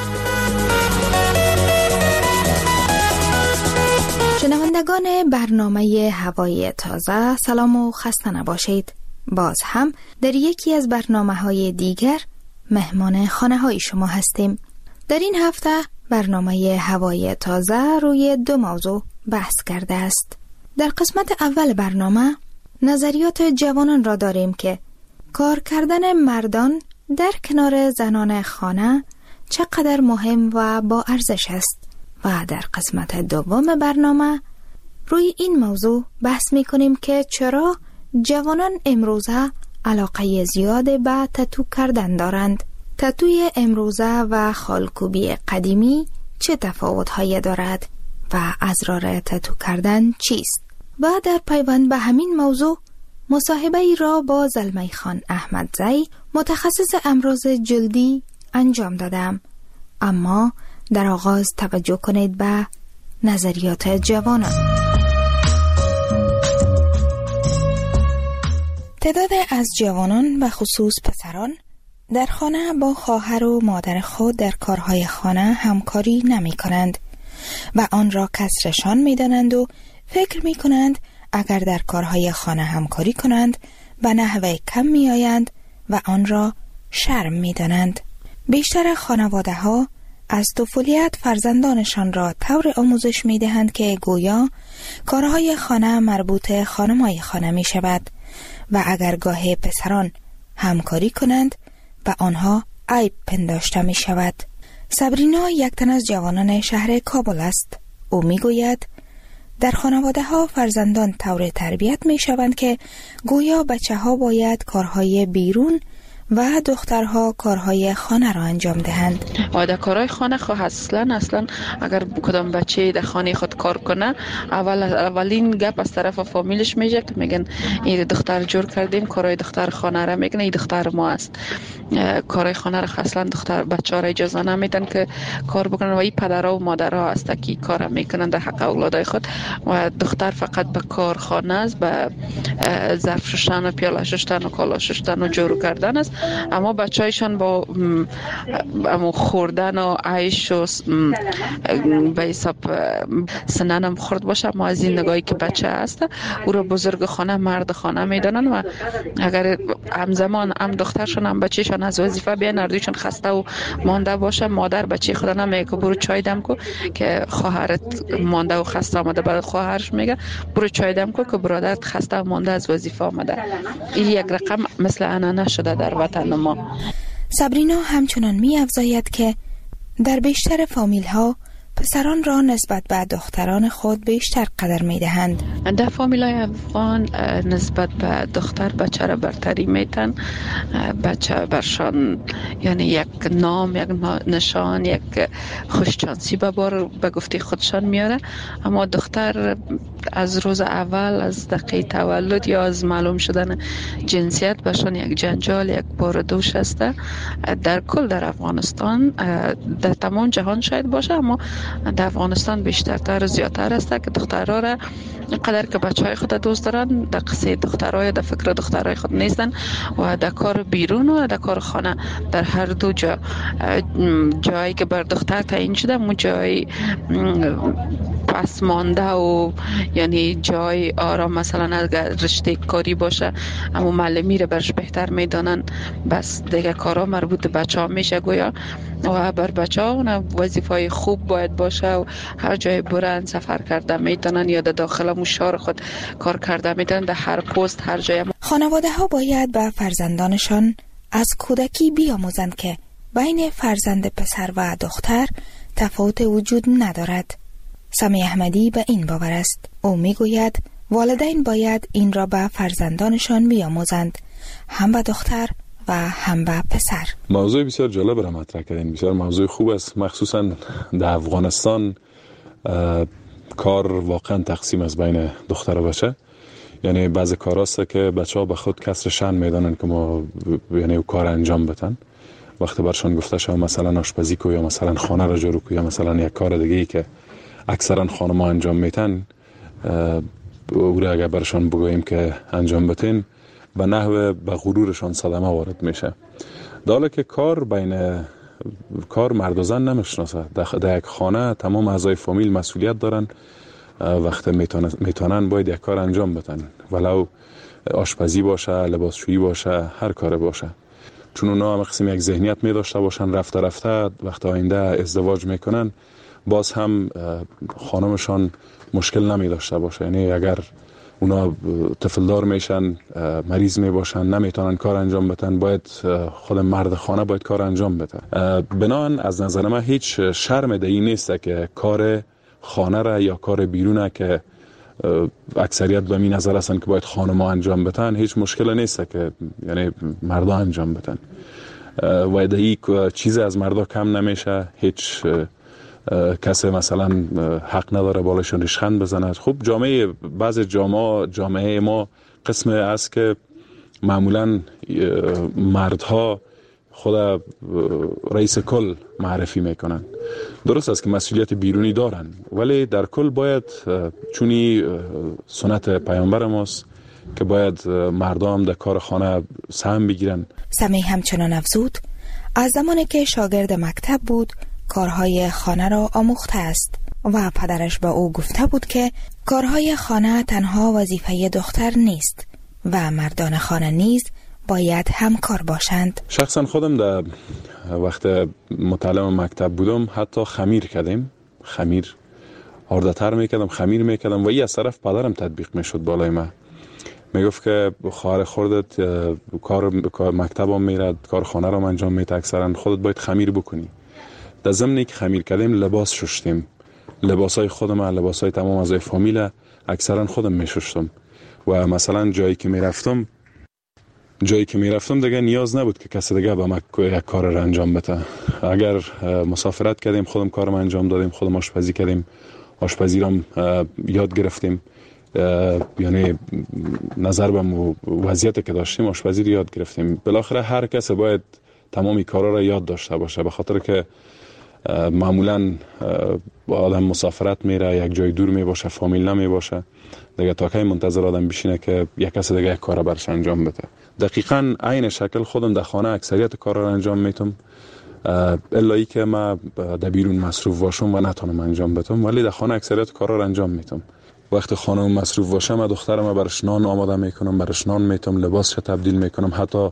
شنوندگان برنامه هوای تازه، سلام و خسته نباشید. باز هم در یکی از برنامه‌های دیگر مهمان خانه های شما هستیم. در این هفته برنامه هوای تازه روی دو موضوع بحث کرده است. در قسمت اول برنامه نظریات جوانان را داریم که کار کردن مردان در کنار زنان خانه چقدر مهم و با ارزش است و در قسمت دوم برنامه روی این موضوع بحث می کنیم که چرا جوانان امروزه علاقه زیاد به تتو کردن دارند. تتوی امروزه و خالکوبی قدیمی چه تفاوت‌هایی دارد و اسرار تتو کردن چیست؟ و در پیوند به همین موضوع مصاحبه ای را با زلمی خان احمدزی، متخصص امراض جلدی انجام دادم. اما در آغاز توجه کنید به نظریات جوانان. تعداد از جوانان و خصوص پسران در خانه با خواهر و مادر خود در کارهای خانه همکاری نمی کنند و آن را کسرشان می دانند و فکر می کنند اگر در کارهای خانه همکاری کنند به نحوه کم می آیند و آن را شرم می دانند. بیشتر خانواده ها از طفولیت فرزندانشان را طور آموزش می دهند که گویا کارهای خانه مربوط خانمای خانه می شود و اگر گاه پسران همکاری کنند و آنها عیب پنداشته می شود. سابرینا یک تن از جوانان شهر کابل است. او می گوید در خانواده ها فرزندان طور تربیت می شوند که گویا بچه ها باید کارهای بیرون و دخترها کارهای خانه را انجام دهند. در کارهای خانه خود اصلا اصلا اگر کدام بچه در خانه خود کار کنه، اول اولین گپ از طرف فامیلش میشه که میگن این دختر جور کردیم، کارهای دختر خانه را میکنه، این دختر ما است. کارهای خانه را اصلا دختر بچه‌ها را اجازه نمیدن که کار بکنن و این پدرها و مادرها است که کار میکنن در حق اولادای خود و دختر فقط به کارخانه است، به ظرف شستن و پیاله شستن و کالا شستن و جورو کردن است. اما بچه‌هایشان با امو خوردن و عیش و به حساب سننم خورد باشه، اما از این نگاهی که بچه هست او را بزرگ خانه مرد خانه میدانن و اگر همزمان هم دخترشان هم بچه‌شان از وظیفه بیان اردویشان خسته و مانده باشه، مادر بچه خدا نمیگه که برو چای دم کو که خواهرت مانده و خسته آمده، بعد خواهرش میگه برو چای دم کو که برادرت خسته و مانده از وظیفه آمده. این یک رقم مثل انانه شده در وطن ما. سابرینا همچنان می افزاید که در بیشتر فامیل ها پسران را نسبت به دختران خود بیشتر قدر می دهند. در فامیل های افغان نسبت به دختر بچه را برتری میتن. بچه برشان یعنی یک نام، یک نشان، یک خوششانسی به بار به گفته خودشان میاره. اما دختر از روز اول، از دقیقه تولد یا از معلوم شدن جنسیت برشان یک جنجال، یک بار دوش است. در کل در افغانستان، در تمام جهان شاید باشه، اما در افغانستان بیشترتر و زیادتر است که دخترها را قدر که بچه های خود دوست دارن، در قصه دخترهای در فکر دخترهای خود نیستن و در کار بیرون و در کار خانه در هر دو جا جایی که بر دختر تعیین شده اون جای پس مانده و یعنی جای آرام، مثلا اگر رشته کاری باشه اما معلمی رو برش بهتر میدانن، بس دیگه کارا مربوط به بچه ها میشه گویا و بر بچه ها وظیفه خوب باید باشه و هر جای برن سفر کرده میتونن یا در داخل مشار خود کار کرده میتونن، در هر پست هر جای. خانواده ها باید به فرزندانشان از کودکی بیاموزند که بین فرزند پسر و دختر تفاوت وجود ندارد. سمی احمدی به این باور است. او میگوید والدین باید این را به فرزندانشان بیاموزند، هم به دختر و هم به پسر. موضوع بسیار جالب را مطرح کردین، بسیار موضوع خوب است. مخصوصا در افغانستان کار واقعا تقسیم از بین دختر و بچه. یعنی بعضی کار است که بچه ها به خود کسر شأن میدانن که ما یعنی کار انجام بدن. وقتی برشان گفته شد مثلا آشپزی کو یا مثلا خانه را جارو کو یا مثلا یک کار دیگه ای که اکثرا خانم ها انجام میتن، او را اگر برشان بگوییم که انجام بتین به نحو به غرورشان صدمه وارد میشه. داله که کار بین کار مرد و زن نمیشناسه. در یک خانه تمام اعضای فامیل مسئولیت دارن، وقتی میتونن باید یک کار انجام بدن، ولو آشپزی باشه، لباسشویی باشه، هر کار باشه. چون اونا هم قسم یک ذهنیت می داشته باشن، رفته رفته وقت آینده ازدواج میکنن باز هم خانمشان مشکل نمی داشته باشه. یعنی اگر اونا طفلدار میشن، مریض می باشن، نمیتونن کار انجام بدن، باید خود مرد خانه باید کار انجام بده. بنابراین از نظر من هیچ شرم دهی نیست که کار خانه را یا کار بیرونه که اکثریت به می نظر هستن که باید خانم‌ها انجام بدن، هیچ مشکل نیست که یعنی مردا انجام بدن و دهی چیز از مردا کم نمیشه. هیچ کسی مثلا حق نداره بالاشون ریشخند بزنه. خب جامعه بعض جامعه جامعه ما قسم است که معمولا مردها خود رئیس کل معرفی میکنن. درست است که مسئولیت بیرونی دارن، ولی در کل باید چونی سنت پیامبر ماست که باید مردم در کار خانه سهم بگیرن. سمی همچنان افزود از زمانی که شاگرد مکتب بود کارهای خانه را آموخته است و پدرش به او گفته بود که کارهای خانه تنها وظیفه دختر نیست و مردان خانه نیز باید همکار باشند. شخصا خودم در وقت متعلم مکتب بودم حتی خمیر کردیم، خمیر آرده‌تر میکردم، خمیر میکردم و این از طرف پدرم تطبیق میشد بالای من. میگفت که خواهر خودت کار مکتب هم میره، کار خانه رو انجام میده، اکثرا خودت باید خمیر بکنی. در ضمنی که خمیر کردیم لباس شستیم، لباسای خودم، لباسای تمام از فامیل اکثرا خودم میشستم. و مثلا جایی که میرفتم جایی که میرفتم دیگه نیاز نبود که کسی دیگه به من یک کار رو انجام بده. اگر مسافرت کردیم خودم کارم انجام دادیم، خودم آشپزی کردیم، آشپزی رو یاد گرفتیم. یعنی نظر به وضعیتی که داشتیم آشپزی رو یاد گرفتیم. بالاخره هر کس باید تمامی کارا رو یاد داشته باشه، به خاطر که معمولا آدم مسافرت میره، یک جای دور می باشه، فامیل نمی باشه دیگه، تا کی منتظر آدم بشینه که یک کس دیگه یک کار برش انجام بده. دقیقاً عین شکل خودم در خانه اکثریت کارا رو انجام میتم، الا ای که ما در بیرون مصروف باشم و نتونم انجام بدم، ولی در خانه اکثریت کارا رو انجام میتم. وقتی خانم مصروف باشم من دخترم برش نان آماده میکنم، برش نان میتم، لباسش تبدیل میکنم، حتی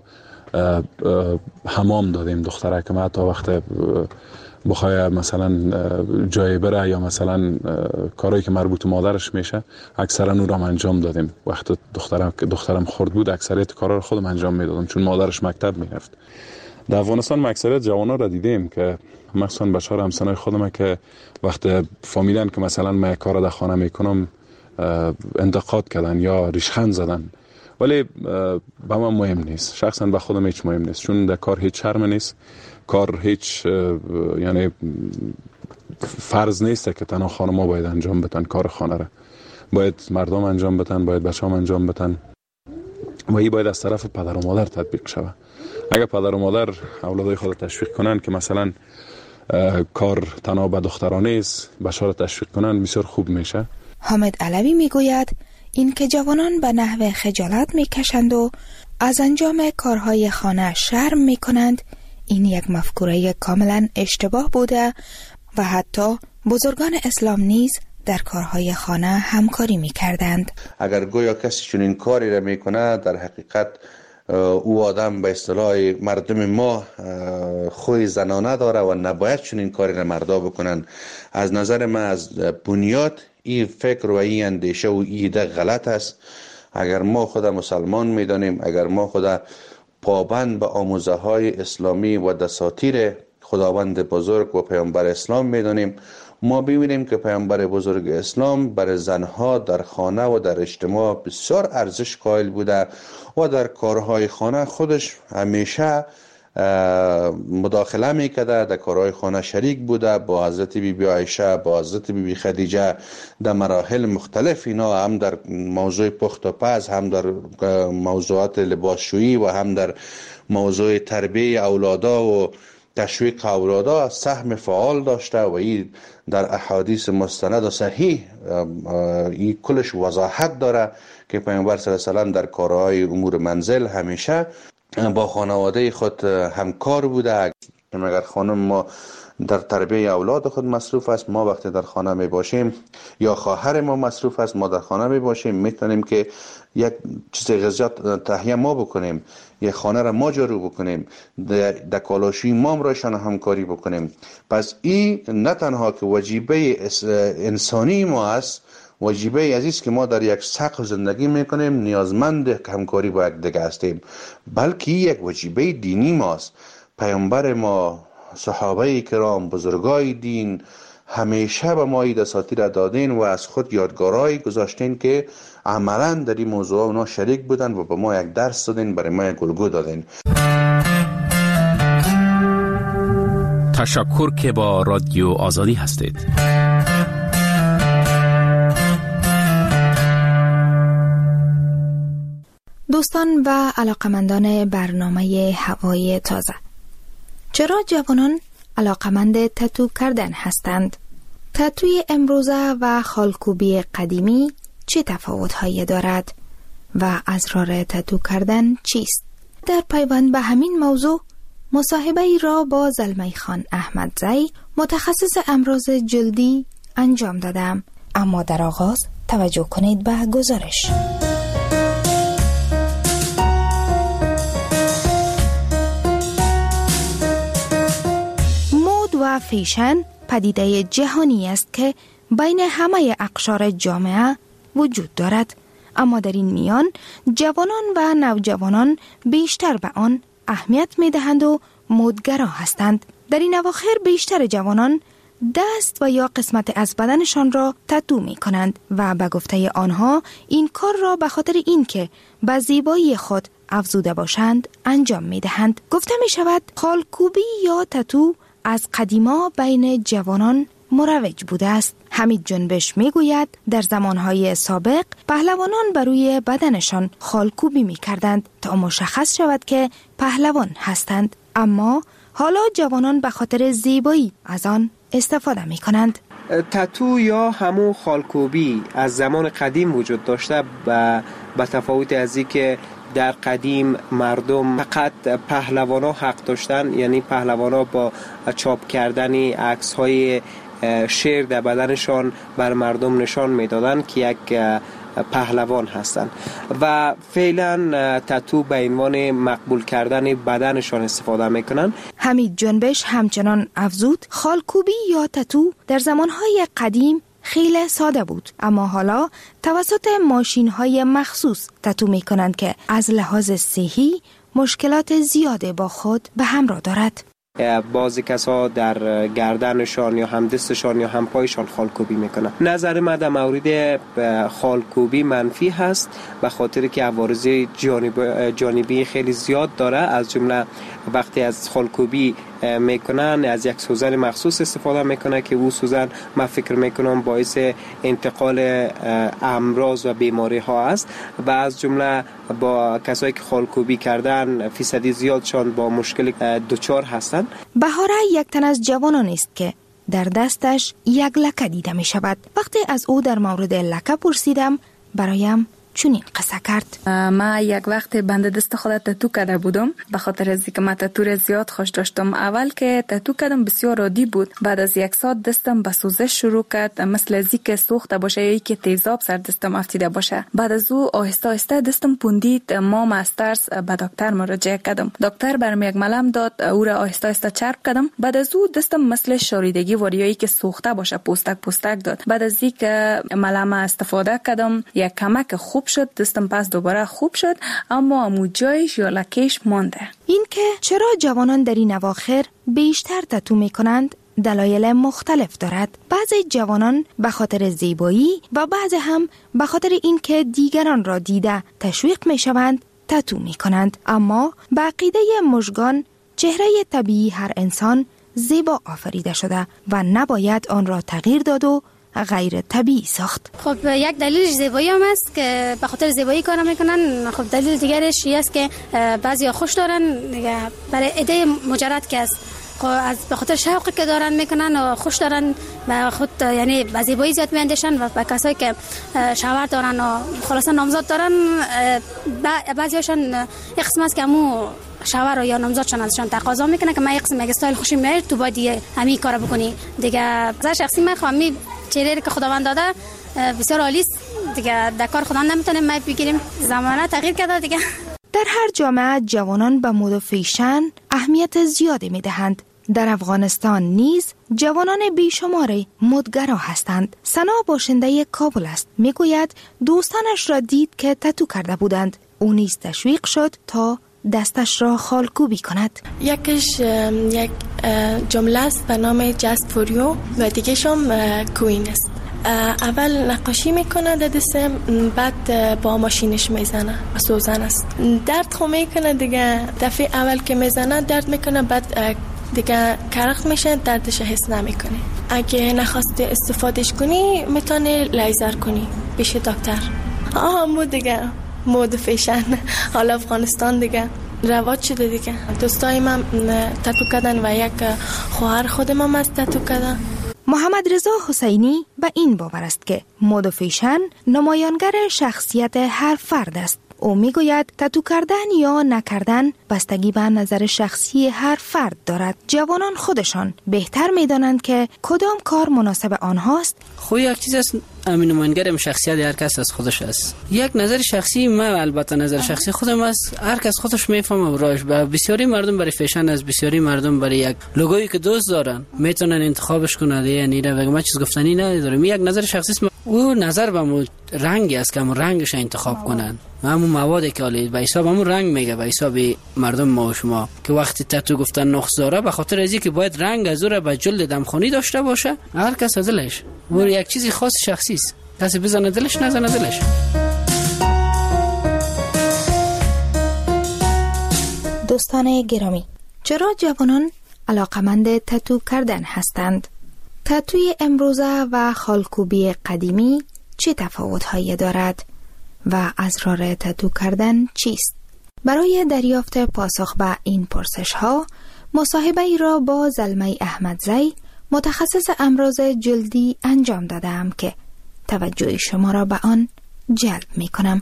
حمام دادیم دختره که حتی وقت بخواه مثلا جای بره یا مثلا کارهایی که مربوط به مادرش میشه اکثرا اون رو انجام دادیم. وقتی دخترم دخترم خرد بود اکثریت کارا رو خودم انجام میدادم چون مادرش مکتب میرفت. در افغانستان اکثریت جوانا رو دیدیم که مثلا بچه‌ها همسنای خودم که وقت فامیلن که مثلا من کار در خانه میکنم انتقاد کردن یا ریشخند زدن، ولی به من مهم نیست، شخصا به خودم هیچ مهم نیست، چون در کار هیچ شرم نیست. کار هیچ یعنی فرض نیست که تنها خانم‌ها باید انجام بدن کار خانه را، باید مردم انجام بدن، باید بچه‌ها انجام بدن و این باید از طرف پدر و مادر تطبیق شود. اگر پدر و مادر اولادای خود تشویق کنن که مثلا کار تنها به دخترانه است، بچه‌ها را تشویق کنن، بسیار خوب میشه. حامد علوی میگوید این که جوانان به نحو خجالت میکشند و از انجام کارهای خانه شرم میکنند، این یک مفکوره کاملا اشتباه بوده و حتی بزرگان اسلام نیز در کارهای خانه همکاری میکردند. اگر گویا کسی چنین کاری را میکنه، در حقیقت او آدم به اصطلاح مردم ما خوی زنانه داره و نباید چنین کاری را مردا بکنن. از نظر من از بنیاد این فکر و این اندیشه و این ایده غلط است. اگر ما خود مسلمان میدانیم، اگر ما خود پابند به آموزه های اسلامی و دساتیر خداوند بزرگ و پیامبر اسلام میدانیم، ما ببینیم که پیامبر بزرگ اسلام برای زنها در خانه و در اجتماع بسیار ارزش قائل بوده و در کارهای خانه خودش همیشه مداخله میکرده، در کارهای خانه شریک بوده، با حضرت بی بی عایشه، با حضرت بی بی خدیجه در مراحل مختلف، اینا هم در موضوع پخت و پز، هم در موضوعات لباسشویی و هم در موضوع تربیه اولادا و تشویق اولادا سهم فعال داشته و این در احادیث مستند و صحیح این کلش وضاحت داره که پیامبر صلی الله علیه و سلم در کارهای امور منزل همیشه با خانواده خود همکار بوده. اگر خانم ما در تربیه اولاد خود مصروف است، ما وقتی در خانه می باشیم یا خواهر ما مصروف است، ما در خانه می باشیم، میتونیم که یک چیز غذا تهیه ما بکنیم، یک خانه را ما جارو بکنیم، در کالاشوی ما رایشان همکاری بکنیم. پس این نه تنها که وجیبه انسانی ما است، وجیبه عزیز که ما در یک سقف زندگی میکنیم، نیازمند همکاری با یک دیگه هستیم، بلکه یک وجیبه دینی ماست. پیامبر ما، صحابه کرام، بزرگای دین همیشه به ما این دساتیر دادین و از خود یادگارایی گذاشتین که عملا در این موضوع اونا شریک بودن و به ما یک درس دادین، برای ما یک الگو دادین. تشکر که با رادیو آزادی هستید. دوستان و علاقمندان برنامه هوای تازه، چرا جوانان علاقمند تتو کردن هستند؟ تتوی امروزه و خالکوبی قدیمی چه تفاوت‌هایی دارد و اسرار تتو کردن چیست؟ در پیوند به همین موضوع مصاحبه‌ای را با زلمی خان احمدزی متخصص امراض جلدی انجام دادم، اما در آغاز توجه کنید به گزارش. و فیشن پدیده جهانی است که بین همه اقشار جامعه وجود دارد، اما در این میان جوانان و نوجوانان بیشتر به آن اهمیت می دهند و مدگرا هستند. در این اواخر بیشتر جوانان دست و یا قسمت از بدنشان را تتو می کنند و به گفته آنها این کار را به خاطر اینکه به زیبایی خود افزوده باشند انجام می دهند. گفته می شود خالکوبی یا تتو از قدیما بین جوانان مروج بوده است. حمید جنبش می گوید در زمانهای سابق پهلوانان بر روی بدنشان خالکوبی می کردند تا مشخص شود که پهلوان هستند، اما حالا جوانان به خاطر زیبایی از آن استفاده می کنند. تتو یا همون خالکوبی از زمان قدیم وجود داشته و به تفاوت از این که در قدیم مردم فقط پهلوانا حق داشتن، یعنی پهلوانا با چاپ کردن عکس های شیر در بدنشان بر مردم نشان میدادن که یک پهلوان هستند و فعلا تتو به عنوان مقبول کردن بدنشان استفاده میکنن. حمید جنبش همچنان افزود خالکوبی یا تتو در زمانهای قدیم خیلی ساده بود، اما حالا توسط ماشین های مخصوص تتو می کنند که از لحاظ صحی مشکلات زیاده با خود به همراه دارد. بعضی کسا در گردنشان یا هم دستشان یا هم پایشان خالکوبی میکنن. نظر من در مورد خالکوبی منفی هست به خاطر که عوارض جانب جانبی خیلی زیاد داره. از جمله وقتی از خالکوبی میکنن از یک سوزن مخصوص استفاده میکنن که او سوزن من فکر میکنم باعث انتقال امراض و بیماری ها است و از جمله با کسایی که خالکوبی کردن فیصدی زیادشان با مشکل دچار هستند. بهاره یک تن از جوانان است که در دستش یک لکه دیده می شود. وقتی از او در مورد لکه پرسیدم برایم چونین قصه کرد. ما یک وقت بند دست خود تتو کرده بودم به خاطر از اینکه من تتو را زیاد خوش داشتم. اول که تتو کردم بسیار عادی بود، بعد از یک ساعت دستم به سوزش شروع کرد، مثل از اینکه سوخته باشه یا اینکه تیزاب سر دستم افتیده باشه. بعد از او آهسته آهسته دستم پوندید. ما از ترس به دکتر مراجعه کردم. دکتر برام یک ملم داد، او را آهسته آهسته چرب کردم. بعد از او دستم مثل شاریدگی واریایی که سوخته باشه پوستک پوستک داد. بعد از اینکه ملم استفاده کردم یک کمک خوب شد، دستم پس دوباره خوب شد، اما امو جایش یا لکهش مانده. این که چرا جوانان در این اواخر بیشتر تتو می کنند دلایل مختلف دارد. بعضی جوانان به خاطر زیبایی و بعضی هم به خاطر این که دیگران را دیده تشویق می شوند تتو می کنند. اما به عقیده مژگان چهره طبیعی هر انسان زیبا آفریده شده و نباید آن را تغییر داد و غیر طبیعی ساخت. خب یک دلیلش زیبایی هم است که به خاطر زیبایی کار میکنن. خب دلیل دیگرش این است که بعضیا خوش دارن برای ایده مجرد که است، خب از به خاطر شوقی که دارن میکنن و خوش دارن به خود، یعنی به زیبایی زیاد میاندیشن و به کسایی که شوهر دارن و خلاصا نامزاد دارن بعضیاشون یک قسم است که همو شوهر یا نامزادشون ازشون تقاضا میکنه که من یک قسم یک استایل خوشی میاد تو باید همین کارو بکنی دیگه. از شخصی من خواهم چهره که خداوند داده بسیار عالی است دیگه، در کار خدا نمیتونیم ما بگیریم، زمانه تغییر کرده دیگه. در هر جامعه جوانان به مد و فیشن اهمیت زیادی میدهند. در افغانستان نیز جوانان بیشمار مدگرا هستند. سنا باشنده کابل است. میگوید دوستانش را دید که تتو کرده بودند. او نیز تشویق شد تا دستش را خالکوبی کند. یکش یک جمله است به نام جست فوریو و دیگه هم کوین است. اول نقاشی میکنه در دستم، بعد با ماشینش میزنه، سوزن است. درد خو میکنه دیگه، دفعه اول که میزنه درد میکنه، بعد دیگه کرخ میشه، دردش حس نمیکنی. اگه نخواستی استفادهش کنی میتونی لیزر کنی پیش دکتر. آه مو دیگه مود فیشن حالا افغانستان دیگه رواج شده دیگه. دوستای من تتو کردن و یک خواهر خودم هم از تتو کردن. محمد رضا حسینی به این باور است که مد و فیشن نمایانگر شخصیت هر فرد است. او میگوید تتو کردن یا نکردن بستگی به نظر شخصی هر فرد دارد. جوانان خودشان بهتر میدانند که کدام کار مناسب آنهاست. خو یک چیز است، امین نمایانگر شخصیت هر کس از خودش است. یک نظر شخصی من، البته نظر شخصی خودم است، هر کس خودش میفهمه براش. بسیاری مردم برای فیشن است، بسیاری مردم برای یک لوگویی که دوست دارن میتونن انتخابش کنن. یعنی را بگم چیز گفتنی ندارم، یک نظر شخصی است. او نظر به مو رنگی است که همون رنگش انتخاب کنن، همون موادی که حالی به حساب همون رنگ میگه، به حساب مردم ما و شما که وقتی تتو گفتن نخزاره به خاطر ازی که باید رنگ از او را به جلد دمخونی داشته باشه. هر کس از دلش و یک چیزی خاص شخصی است، کسی بزنه دلش نزنه دلش. دوستان گرامی، چرا جوانان علاقمند تتو کردن هستند؟ تتوی امروزه و خالکوبی قدیمی چه تفاوت‌هایی دارد و اسرار تتو کردن چیست؟ برای دریافت پاسخ به این پرسش‌ها مصاحبه ای را با زلمه احمدزی متخصص امراض جلدی انجام دادم که توجه شما را به آن جلب می‌کنم.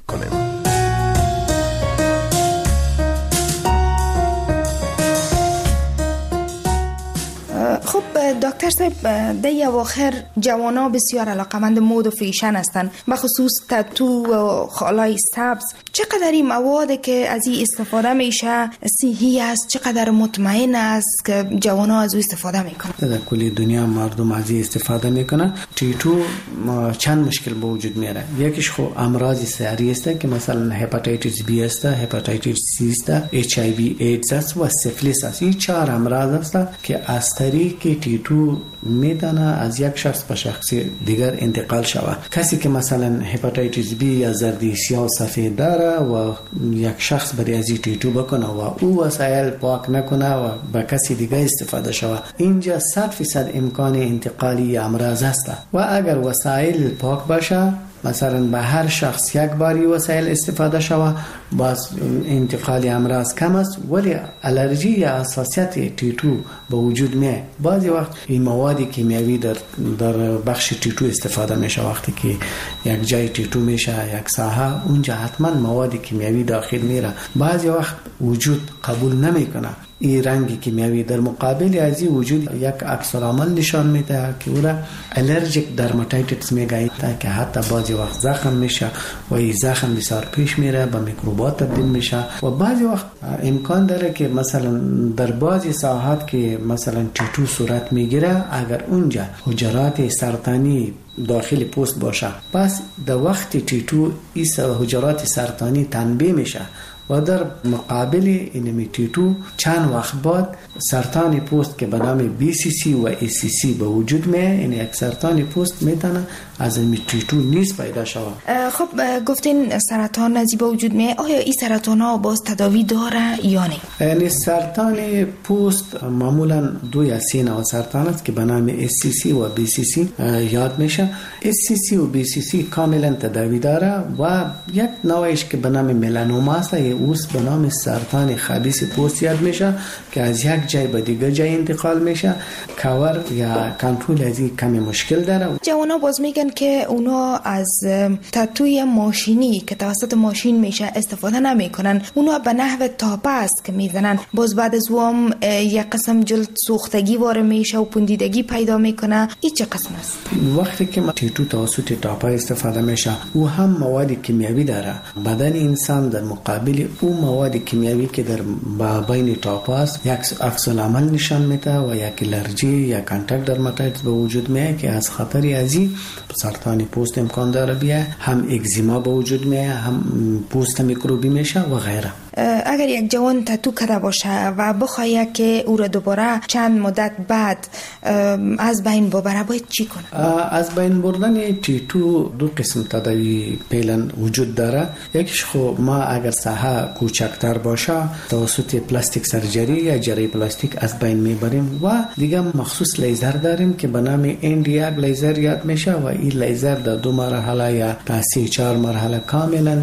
خب دکتر صاحب، در اواخر جوانا بسیار علاقمند مد و فیشن هستند، به خصوص تتو و خالای سبز. چقدر این مواد که از این استفاده میشه صحی است، چقدر مطمئن است که جوانا از او استفاده میکنن؟ در کل دنیا مردم از این استفاده میکنن. تتو چند مشکل به وجود میاره. یکیش خو امراض ساری است که مثلا هپاتیتیس بی است، هپاتیتیس سی است، اچ آی وی ایدز است و سفلیس است. این چهار امراض است که از طریق تتو میتونه از یک شخص به شخص دیگر انتقال شود. کسی که مثلا هپاتیتیس بی یا زردی سیاه و سفید داره و یک شخص برای از تتو بکنه و او وسایل پاک نکنه و به کسی دیگر استفاده شود، اینجا صد فیصد امکان انتقالی امراض است. و اگر وسایل پاک باشه، مثلا به هر شخص یک باری وسایل استفاده شود، باز انتقال امراض کم است. ولی الرژی یا حساسیت تتو به وجود میاد. بعضی وقت این مواد کیمیایی در در بخش تتو استفاده میشه. وقتی که یک جای تتو میشه یک ساحه، اونجا حتما مواد کیمیایی داخل میره. بعضی وقت وجود قبول نمیکنه این رنگ کیمیایی. در مقابل از این وجود یک عکس العمل نشان میده که او را الرژیک درماتایتیس میگه که حتی بعضی وقت زخم میشه و این زخم بسیار پیش میره، به میکروبات تبدیل میشه. و بعضی وقت امکان داره که مثلا در بعضی ساحات که مثلا تتو صورت میگیره، اگر اونجا حجرات سرطانی داخل پوست باشه، پس در وقت تتو این حجرات سرطانی تنبیه میشه و در مقابل این تتو چند وقت بعد سرطان پوست که به نام بی سی سی و ای سی سی به وجود میاد. این یک سرطان پوست میتونه از این تتو نیز پیدا شود. خب گفتین سرطان از به وجود میاد، آیا این سرطان ها باز تداوی داره یا نه؟ یعنی سرطان پوست معمولا دو یا سه نوع سرطان است که به نام ای سی سی و بی سی سی یاد میشه. ای سی سی و بی سی سی کاملا تداوی داره و یک نوعش که به نام ملانوما است، اوست به نام سرطان خبیث پوست یاد میشه که از یک جای به دیگر جای انتقال میشه. کاور یا کنترل از این کمی مشکل داره. جوانا باز میگن که اونا از تتوی ماشینی که توسط ماشین میشه استفاده نمیکنن، اونا به نحو تاپه است که میزنن. باز بعد از اون یک قسم جلد سوختگی وارد میشه و پوندیدگی پیدا میکنه. این چه قسم است؟ وقتی که تتو توسط تاپه استفاده میشه، او هم مواد کیمیایی داره. بدن انسان در مقابل او مواد کیمیایی که در بین تاپ است یک عکس العمل نشان میده و یک الرژی یا کانتاکت درماتایتیس به وجود میاد که از خطر ازی سرطان پوست امکان داره بیاد، هم اگزیما به وجود میاد، هم پوست میکروبی میشه و غیره. اگر یک جوان تتو کرده باشه و بخواد که او را دوباره چند مدت بعد از بین ببره، باید چی کنه؟ از بین بردن تتو دو قسم تداوی فعلا وجود داره. یکیش خو ما اگر ساحه کوچکتر باشه توسط پلاستیک سرجری یا جراحی پلاستیک از بین میبریم و دیگه مخصوص لیزر داریم که به نام اندیاگ لیزر یاد میشه و این لیزر در دو مرحله یا تا سه چهار مرحله کاملا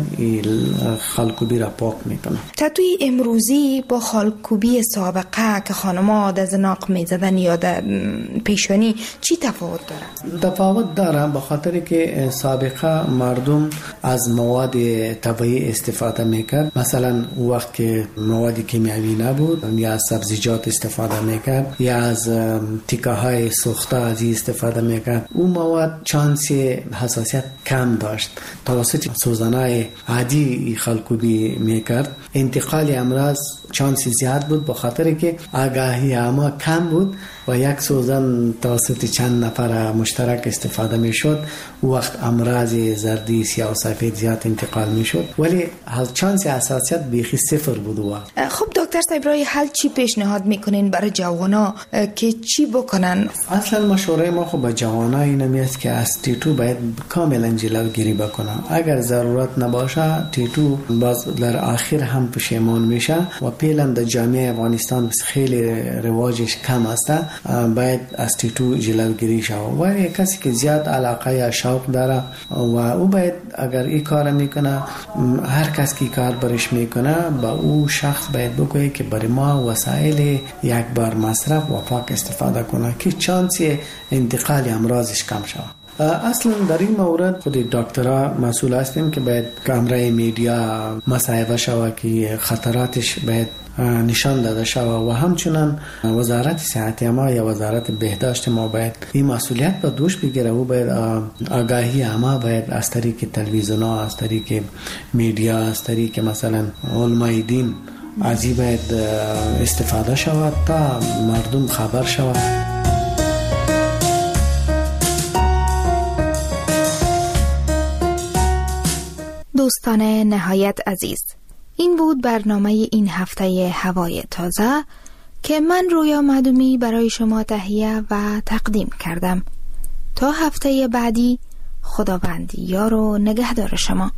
خالکوبی را پاک میکنه. تتوی امروزی با خالکوبی سابقه که خانم‌ها در زناق میزدن یا در پیشانی چی تفاوت داره؟ تفاوت داره به خاطر که سابقه مردم از مواد طبیعی استفاده میکرد. مثلا وقت که مواد کیمیایی نبود یا از سبزیجات استفاده میکرد یا از تیکه های سوخته از استفاده میکرد. اون مواد چانس حساسیت کم داشت. توسط سوزنای عادی خالکوبی میکرد انتقال امراض چانس زیاد بود، به خاطر که آگاهی عامه کم بود و یک سوزن توسط چند نفر مشترک استفاده می شد. وقت امراض زردی، سیاه و سفید زیاد انتقال می شد، ولی چانس حساسیت بیخی صفر بود. و خب دکتر صاحب، برای حل چی پیشنهاد میکنین برای جوانا که چی بکنن؟ اصلا مشوره ما خب به جوانا این است که از تیتو باید کاملا جلوگیری بکنن. اگر ضرورت نباشه تیتو باز در آخر هم پشیمان میشه و پیلم در جامعه افغانستان خیلی رواجش کم است، باید از تیتو جلوگیری شود. و کسی که زیاد علاقه یا شوق داره و او باید اگر این کار میکنه، هر کس که کار برش میکنه با او شخص باید بگویه که برای ما وسایل یک بار مصرف و پاک استفاده کنه که چانس انتقال امراضش کم شود. اصلا در این مورد خود دکترها مسئول هستیم که باید کامرای میدیا مصاحبه شود که خطراتش باید نشان داده شود و همچنان وزارت صحت ما یا وزارت بهداشت ما باید این مسئولیت به دوش بگیره و باید آگاهی ما باید از طریق تلویزیون ها، از طریق میدیا، از طریق مثلا علمای دین از این باید استفاده شود تا مردم خبر شود. دوستان نهایت عزیز، این بود برنامه این هفته هوای تازه که من رویا معدومی برای شما تهیه و تقدیم کردم. تا هفته بعدی، خداوند یار و نگهدار شما.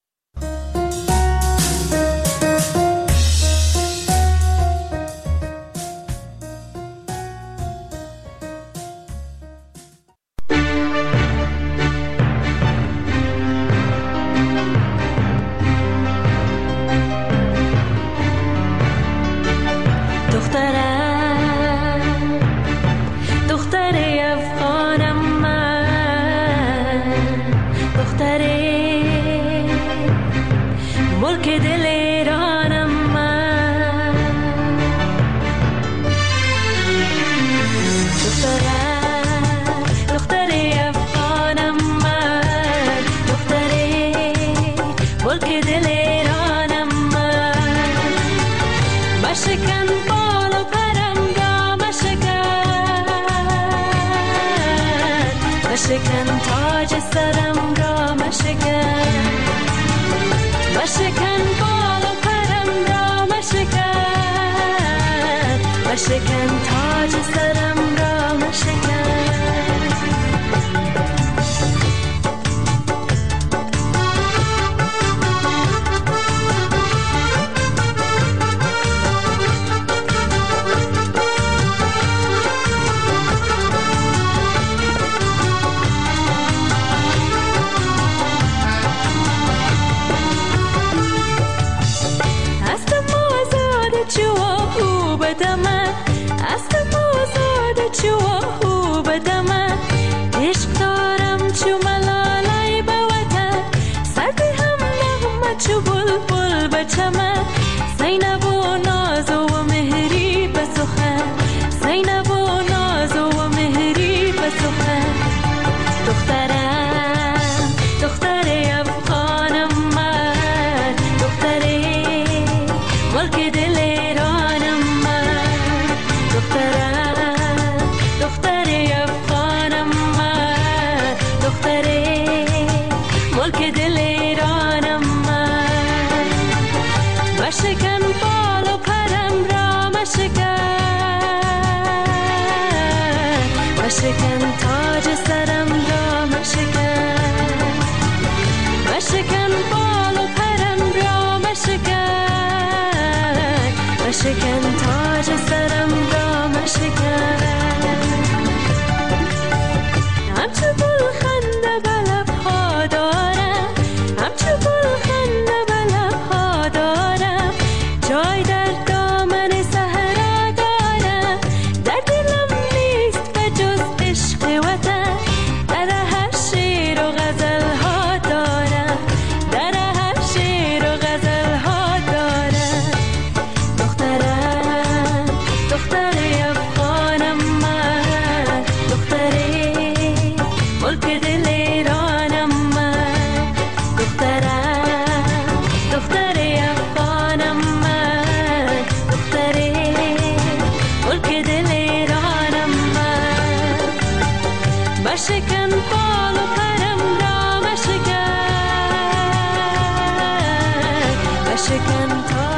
مشکن تاج سرم را مشکن، مشکن بال و پرم را مشکن، مشکن تاج سرم را مشکن. مشکن تاج سرم را مشکن، مشکن بال و پرم را مشکن، مشکن تاج سرم را مشکن. همچو گل خنده به لب‌ها دارم، همچو گل خنده به لب‌ها دارم، جای در دامن صحرا دارم، در دلم نیست به جز عشق وطن، در هر شعر و غزل‌ها دارم، در هر شعر و غزل‌ها دارم. دخترم بکن تا